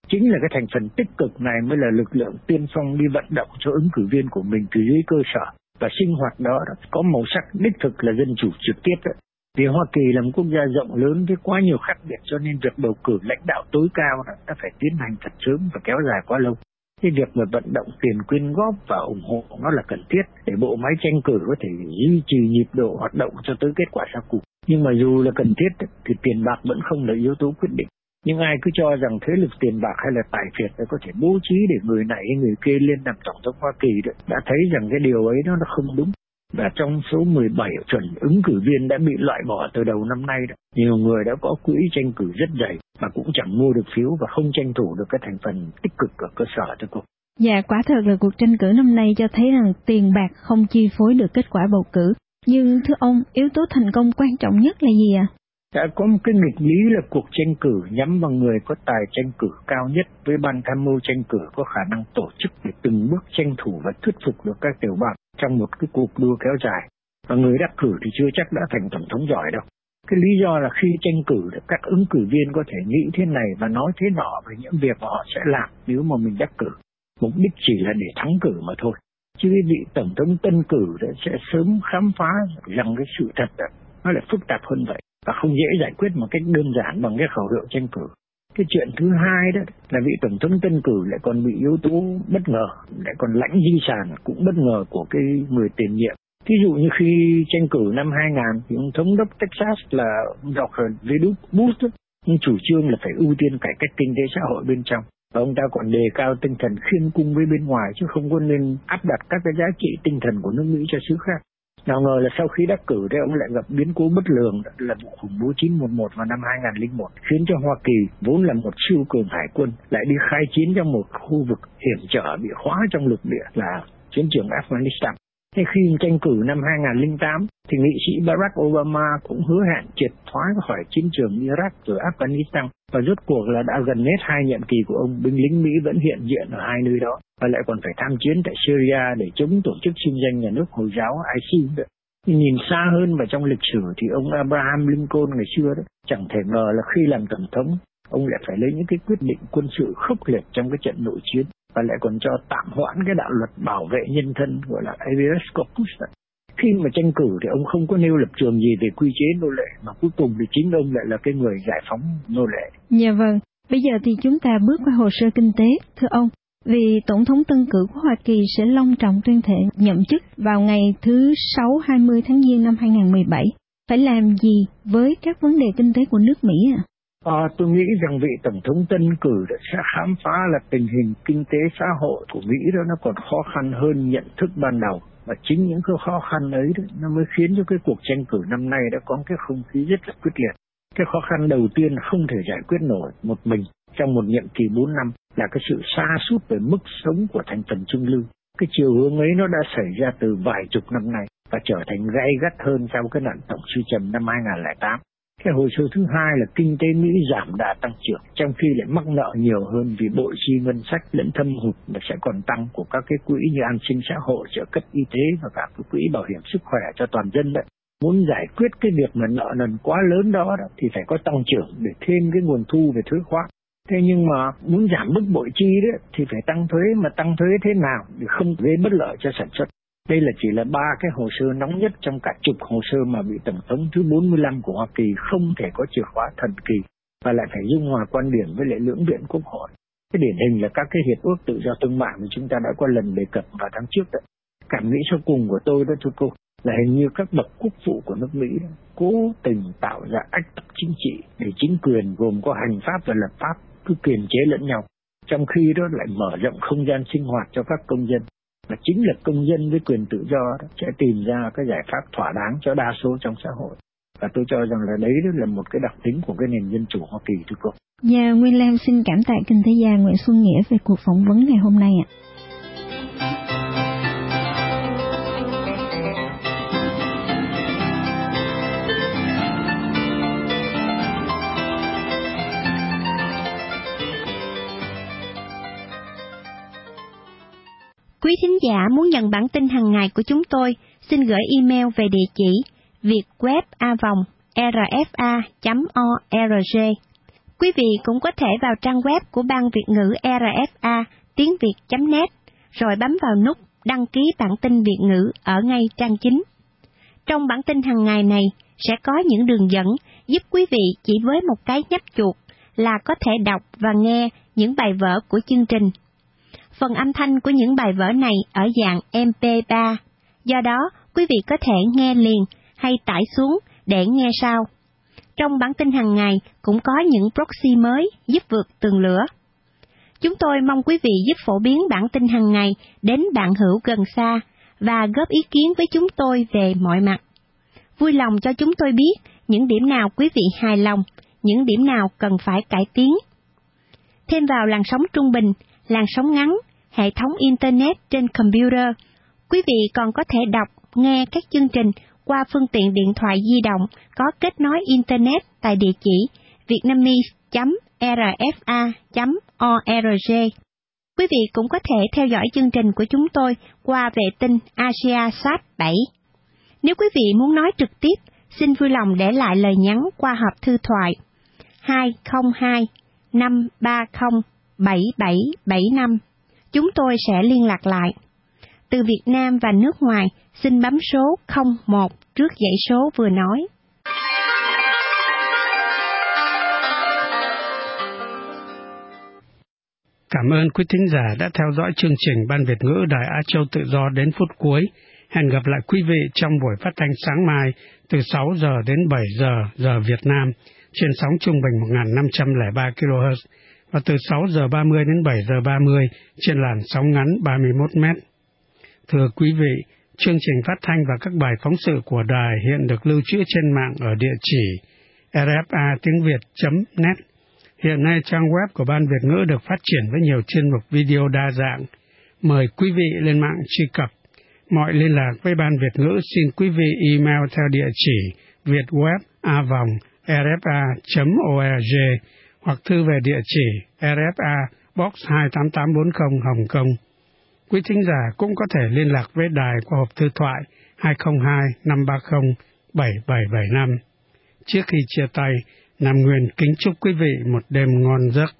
Chính là cái thành phần tích cực này mới là lực lượng tiên phong đi vận động cho ứng cử viên của mình từ dưới cơ sở, và sinh hoạt đó, đó có màu sắc đích thực là dân chủ trực tiếp đó. Vì Hoa Kỳ là một quốc gia rộng lớn với quá nhiều khác biệt, cho nên việc bầu cử lãnh đạo tối cao đó đã phải tiến hành thật sớm và kéo dài quá lâu. Cái việc mà vận động tiền quyên góp và ủng hộ nó là cần thiết để bộ máy tranh cử có thể duy trì nhịp độ hoạt động cho tới kết quả sau cùng. Nhưng mà dù là cần thiết thì tiền bạc vẫn không là yếu tố quyết định. Nhưng ai cứ cho rằng thế lực tiền bạc hay là tài phiệt có thể bố trí để người này hay người kia lên làm tổng thống Hoa Kỳ đó, đã thấy rằng cái điều ấy nó nó không đúng. Và trong số mười bảy chuẩn ứng cử viên đã bị loại bỏ từ đầu năm nay đó, nhiều người đã có quỹ tranh cử rất dày mà cũng chẳng mua được phiếu và không tranh thủ được cái thành phần tích cực ở cơ sở thưa cô. Dạ, quả thật là cuộc tranh cử năm nay cho thấy rằng tiền bạc không chi phối được kết quả bầu cử. Nhưng thưa ông, yếu tố thành công quan trọng nhất là gì ạ? À? Đã có một cái nghịch lý là cuộc tranh cử nhắm vào người có tài tranh cử cao nhất, với ban tham mưu tranh cử có khả năng tổ chức để từng bước tranh thủ và thuyết phục được các tiểu bang trong một cái cuộc đua kéo dài. Và người đắc cử thì chưa chắc đã thành tổng thống giỏi đâu. Cái lý do là khi tranh cử, các ứng cử viên có thể nghĩ thế này và nói thế nọ về những việc mà họ sẽ làm nếu mà mình đắc cử. Mục đích chỉ là để thắng cử mà thôi. Chứ vị tổng thống tân cử sẽ sớm khám phá rằng cái sự thật đó, nó lại phức tạp hơn vậy và không dễ giải quyết một cách đơn giản bằng cái khẩu hiệu tranh cử. Cái chuyện thứ hai đó là vị tổng thống tân cử lại còn bị yếu tố bất ngờ, lại còn lãnh di sản cũng bất ngờ của cái người tiền nhiệm. Ví dụ như khi tranh cử năm hai nghìn thì ông thống đốc Texas là George W. Bush, ông chủ trương là phải ưu tiên cải cách kinh tế xã hội bên trong. Và ông ta còn đề cao tinh thần khiêm cung với bên ngoài, chứ không có nên áp đặt các cái giá trị tinh thần của nước Mỹ cho xứ khác. Nào ngờ là sau khi đắc cử đấy, ông lại gặp biến cố bất lường, đó là vụ khủng bố chín một một vào năm hai nghìn lẻ một, khiến cho Hoa Kỳ vốn là một siêu cường hải quân lại đi khai chiến trong một khu vực hiểm trở bị khóa trong lục địa là chiến trường Afghanistan. Thế khi tranh cử năm hai nghìn lẻ tám thì nghị sĩ Barack Obama cũng hứa hẹn triệt thoái khỏi chiến trường Iraq rồi Afghanistan, và rốt cuộc là đã gần hết hai nhiệm kỳ của ông, binh lính Mỹ vẫn hiện diện ở hai nơi đó và lại còn phải tham chiến tại Syria để chống tổ chức xưng danh nhà nước Hồi giáo i xê i. Nhìn xa hơn và trong lịch sử thì ông Abraham Lincoln ngày xưa đó chẳng thể ngờ là khi làm tổng thống ông lại phải lấy những cái quyết định quân sự khốc liệt trong cái trận nội chiến, và lại còn cho tạm hoãn cái đạo luật bảo vệ nhân thân gọi là habeas corpus. Khi mà tranh cử thì ông không có nêu lập trường gì về quy chế nô lệ, mà cuối cùng thì chính ông lại là cái người giải phóng nô lệ. Dạ vâng, bây giờ thì chúng ta bước qua hồ sơ kinh tế. Thưa ông, vì Tổng thống tân cử của Hoa Kỳ sẽ long trọng tuyên thệ nhậm chức vào ngày thứ Sáu hai mươi tháng Giêng năm hai nghìn mười bảy, phải làm gì với các vấn đề kinh tế của nước Mỹ ạ? À? À, tôi nghĩ rằng vị tổng thống tân cử đã sẽ khám phá là tình hình kinh tế xã hội của Mỹ đó nó còn khó khăn hơn nhận thức ban đầu, và chính những cái khó khăn ấy đó, nó mới khiến cho cái cuộc tranh cử năm nay đã có cái không khí rất là quyết liệt. Cái khó khăn đầu tiên không thể giải quyết nổi một mình trong một nhiệm kỳ bốn năm là cái sự sa sút về mức sống của thành phần trung lưu. Cái chiều hướng ấy nó đã xảy ra từ vài chục năm nay và trở thành gay gắt hơn sau cái nạn tổng suy trầm năm hai nghìn lẻ tám. Cái hồ sơ thứ hai là kinh tế Mỹ giảm đà tăng trưởng, trong khi lại mắc nợ nhiều hơn vì bội chi ngân sách lẫn thâm hụt và sẽ còn tăng của các cái quỹ như an sinh xã hội, trợ cấp y tế và cả cái quỹ bảo hiểm sức khỏe cho toàn dân đấy. Muốn giải quyết cái việc mà nợ nần quá lớn đó, đó thì phải có tăng trưởng để thêm cái nguồn thu về thuế khoán. Thế nhưng mà muốn giảm mức bội chi đấy thì phải tăng thuế, mà tăng thuế thế nào để không gây bất lợi cho sản xuất. Đây là chỉ là ba cái hồ sơ nóng nhất trong cả chục hồ sơ mà vị tổng thống thứ bốn mươi lăm của Hoa Kỳ không thể có chìa khóa thần kỳ và lại phải dung hòa quan điểm với lại lưỡng viện quốc hội. Cái điển hình là các cái hiệp ước tự do thương mại mà chúng ta đã có lần đề cập vào tháng trước đấy. Cảm nghĩ sau cùng của tôi đó thưa cô là hình như các bậc quốc phụ của nước Mỹ đó, cố tình tạo ra ách tắc chính trị để chính quyền gồm có hành pháp và lập pháp cứ kiềm chế lẫn nhau, trong khi đó lại mở rộng không gian sinh hoạt cho các công dân. Và chính là công dân với quyền tự do đó sẽ tìm ra cái giải pháp thỏa đáng cho đa số trong xã hội. Và tôi cho rằng là đấy là một cái đặc tính của cái nền dân chủ Hoa Kỳ thưa cô. Dạ, Nguyên Lam xin cảm tạ kinh tế gia Nguyễn Xuân Nghĩa về cuộc phỏng vấn ngày hôm nay ạ. Quý thính giả muốn nhận bản tin hàng ngày của chúng tôi, xin gửi email về địa chỉ vietweb a vòng r f a chấm org. Quý vị cũng có thể vào trang web của Ban Việt ngữ rờ ép a tiếng việt chấm net, rồi bấm vào nút đăng ký bản tin Việt ngữ ở ngay trang chính. Trong bản tin hàng ngày này sẽ có những đường dẫn giúp quý vị chỉ với một cái nhấp chuột là có thể đọc và nghe những bài vở của chương trình. Phần âm thanh của những bài vở này ở dạng em pê ba, do đó quý vị có thể nghe liền hay tải xuống để nghe sau. Trong bản tin hàng ngày cũng có những proxy mới giúp vượt tường lửa. Chúng tôi mong quý vị giúp phổ biến bản tin hàng ngày đến bạn hữu gần xa và góp ý kiến với chúng tôi về mọi mặt. Vui lòng cho chúng tôi biết những điểm nào quý vị hài lòng, những điểm nào cần phải cải tiến. Thêm vào làn sóng trung bình, làn sóng ngắn, hệ thống Internet trên computer, quý vị còn có thể đọc, nghe các chương trình qua phương tiện điện thoại di động có kết nối Internet tại địa chỉ vietnamese chấm rờ ép a chấm org. Quý vị cũng có thể theo dõi chương trình của chúng tôi qua vệ tinh AsiaSat bảy. Nếu quý vị muốn nói trực tiếp, xin vui lòng để lại lời nhắn qua hộp thư thoại hai không hai năm ba không bảy bảy bảy năm. Chúng tôi sẽ liên lạc lại. Từ Việt Nam và nước ngoài, xin bấm số không một trước dãy số vừa nói. Cảm ơn quý thính giả đã theo dõi chương trình Ban Việt ngữ Đài Á Châu Tự Do đến phút cuối. Hẹn gặp lại quý vị trong buổi phát thanh sáng mai từ sáu giờ đến bảy giờ giờ Việt Nam trên sóng trung bình một nghìn năm trăm lẻ ba ki lô héc và từ sáu giờ ba mươi đến bảy giờ ba mươi trên làn sóng ngắn ba mươi mốt mét. Thưa quý vị, chương trình phát thanh và các bài phóng sự của đài hiện được lưu trữ trên mạng ở địa chỉ rờ ép a tiếng việt chấm net. Hiện nay trang web của Ban Việt ngữ được phát triển với nhiều chuyên mục video đa dạng. Mời quý vị lên mạng truy cập. Mọi liên lạc với Ban Việt ngữ xin quý vị email theo địa chỉ vietweb a vòng rờ ép a chấm org hoặc thư về địa chỉ rờ ép a Box hai tám tám bốn không Hồng Kông. Quý thính giả cũng có thể liên lạc với đài qua hộp thư thoại hai không hai năm ba không bảy bảy bảy năm. Trước khi chia tay, Nam Nguyên kính chúc quý vị một đêm ngon giấc.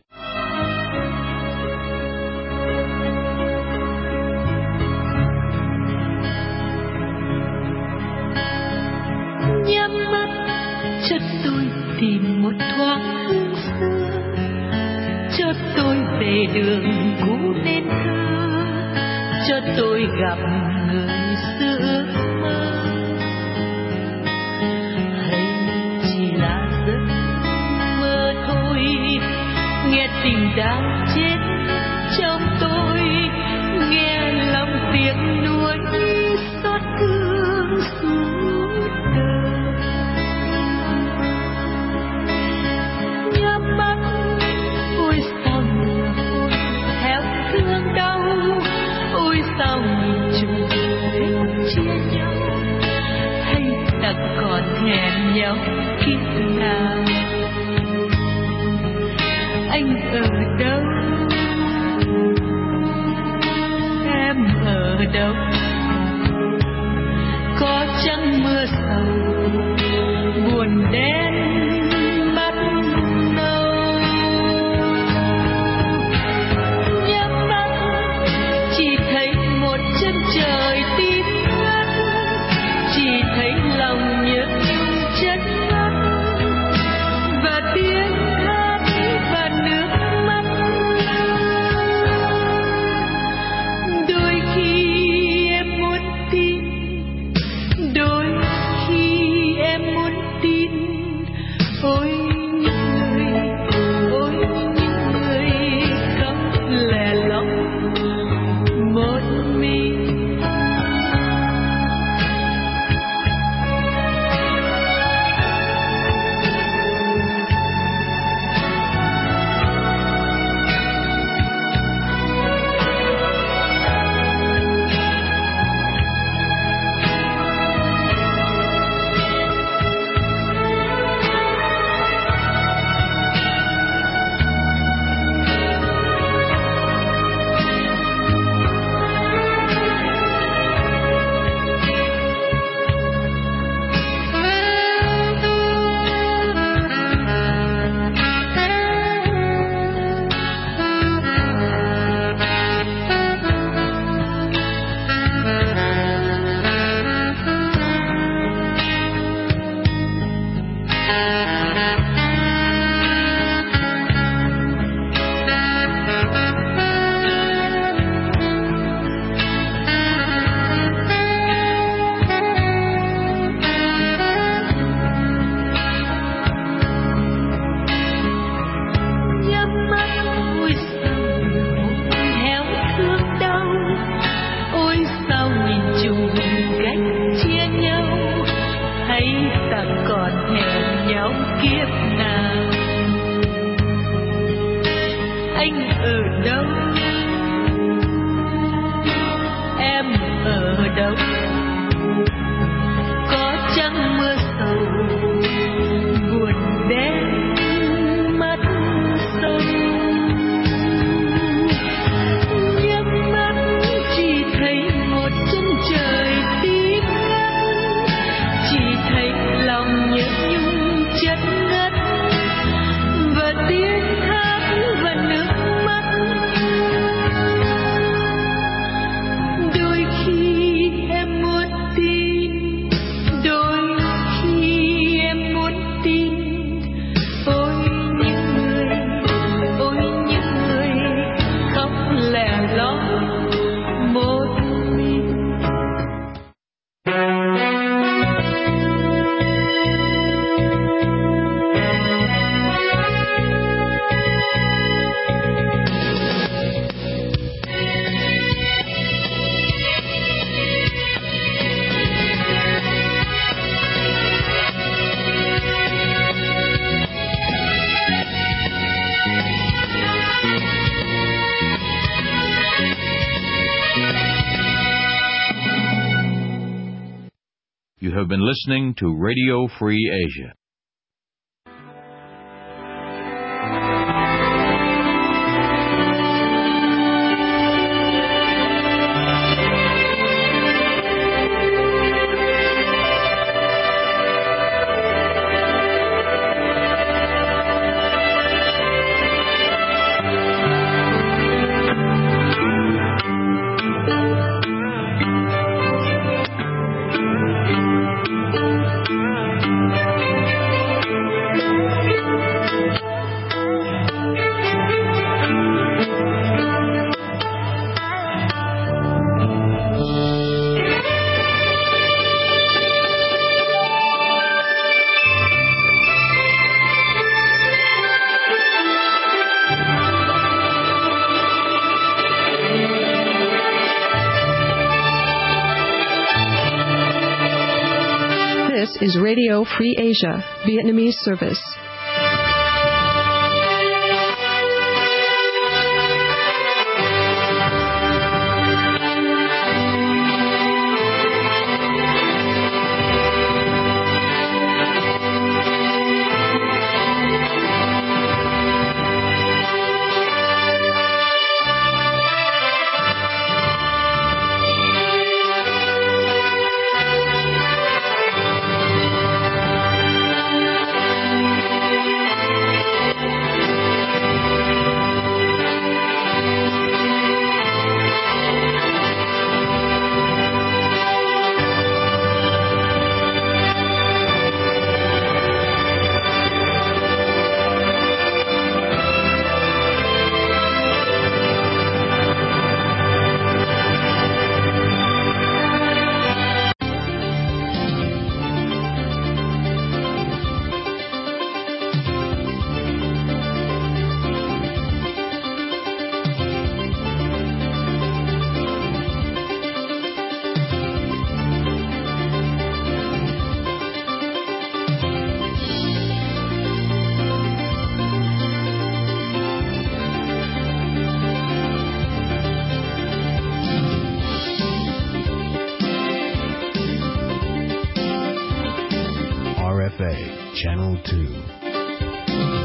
Nhắm mắt cho tôi tìm một thoáng hương xưa, cho tôi về đường cũ nên thơ, cho tôi gặp người xưa ước mơ. Hay chỉ là giấc mơ thôi, nghe tình đang chết trong tôi, nghe lòng tiếng nuối xót thương suốt đời. Nhắm mắt ôi sao lừa ôi theo thương đau, ôi sao nhìn chung vết chia nhau, hay ta còn hẹn nhau kiếp nào. Anh ở đâu, em ở đâu, có chăng mưa sầu buồn đen mắt nâu. Nhắm mắt chỉ thấy một chân trời tím ngắt, chỉ thấy lòng nhớ chân ngắt và tiếng hát và nước mắt. Đôi khi em muốn tin, đôi khi em muốn tin, have been listening to Radio Free Asia. This is Radio Free Asia, Vietnamese service. R F A Channel two.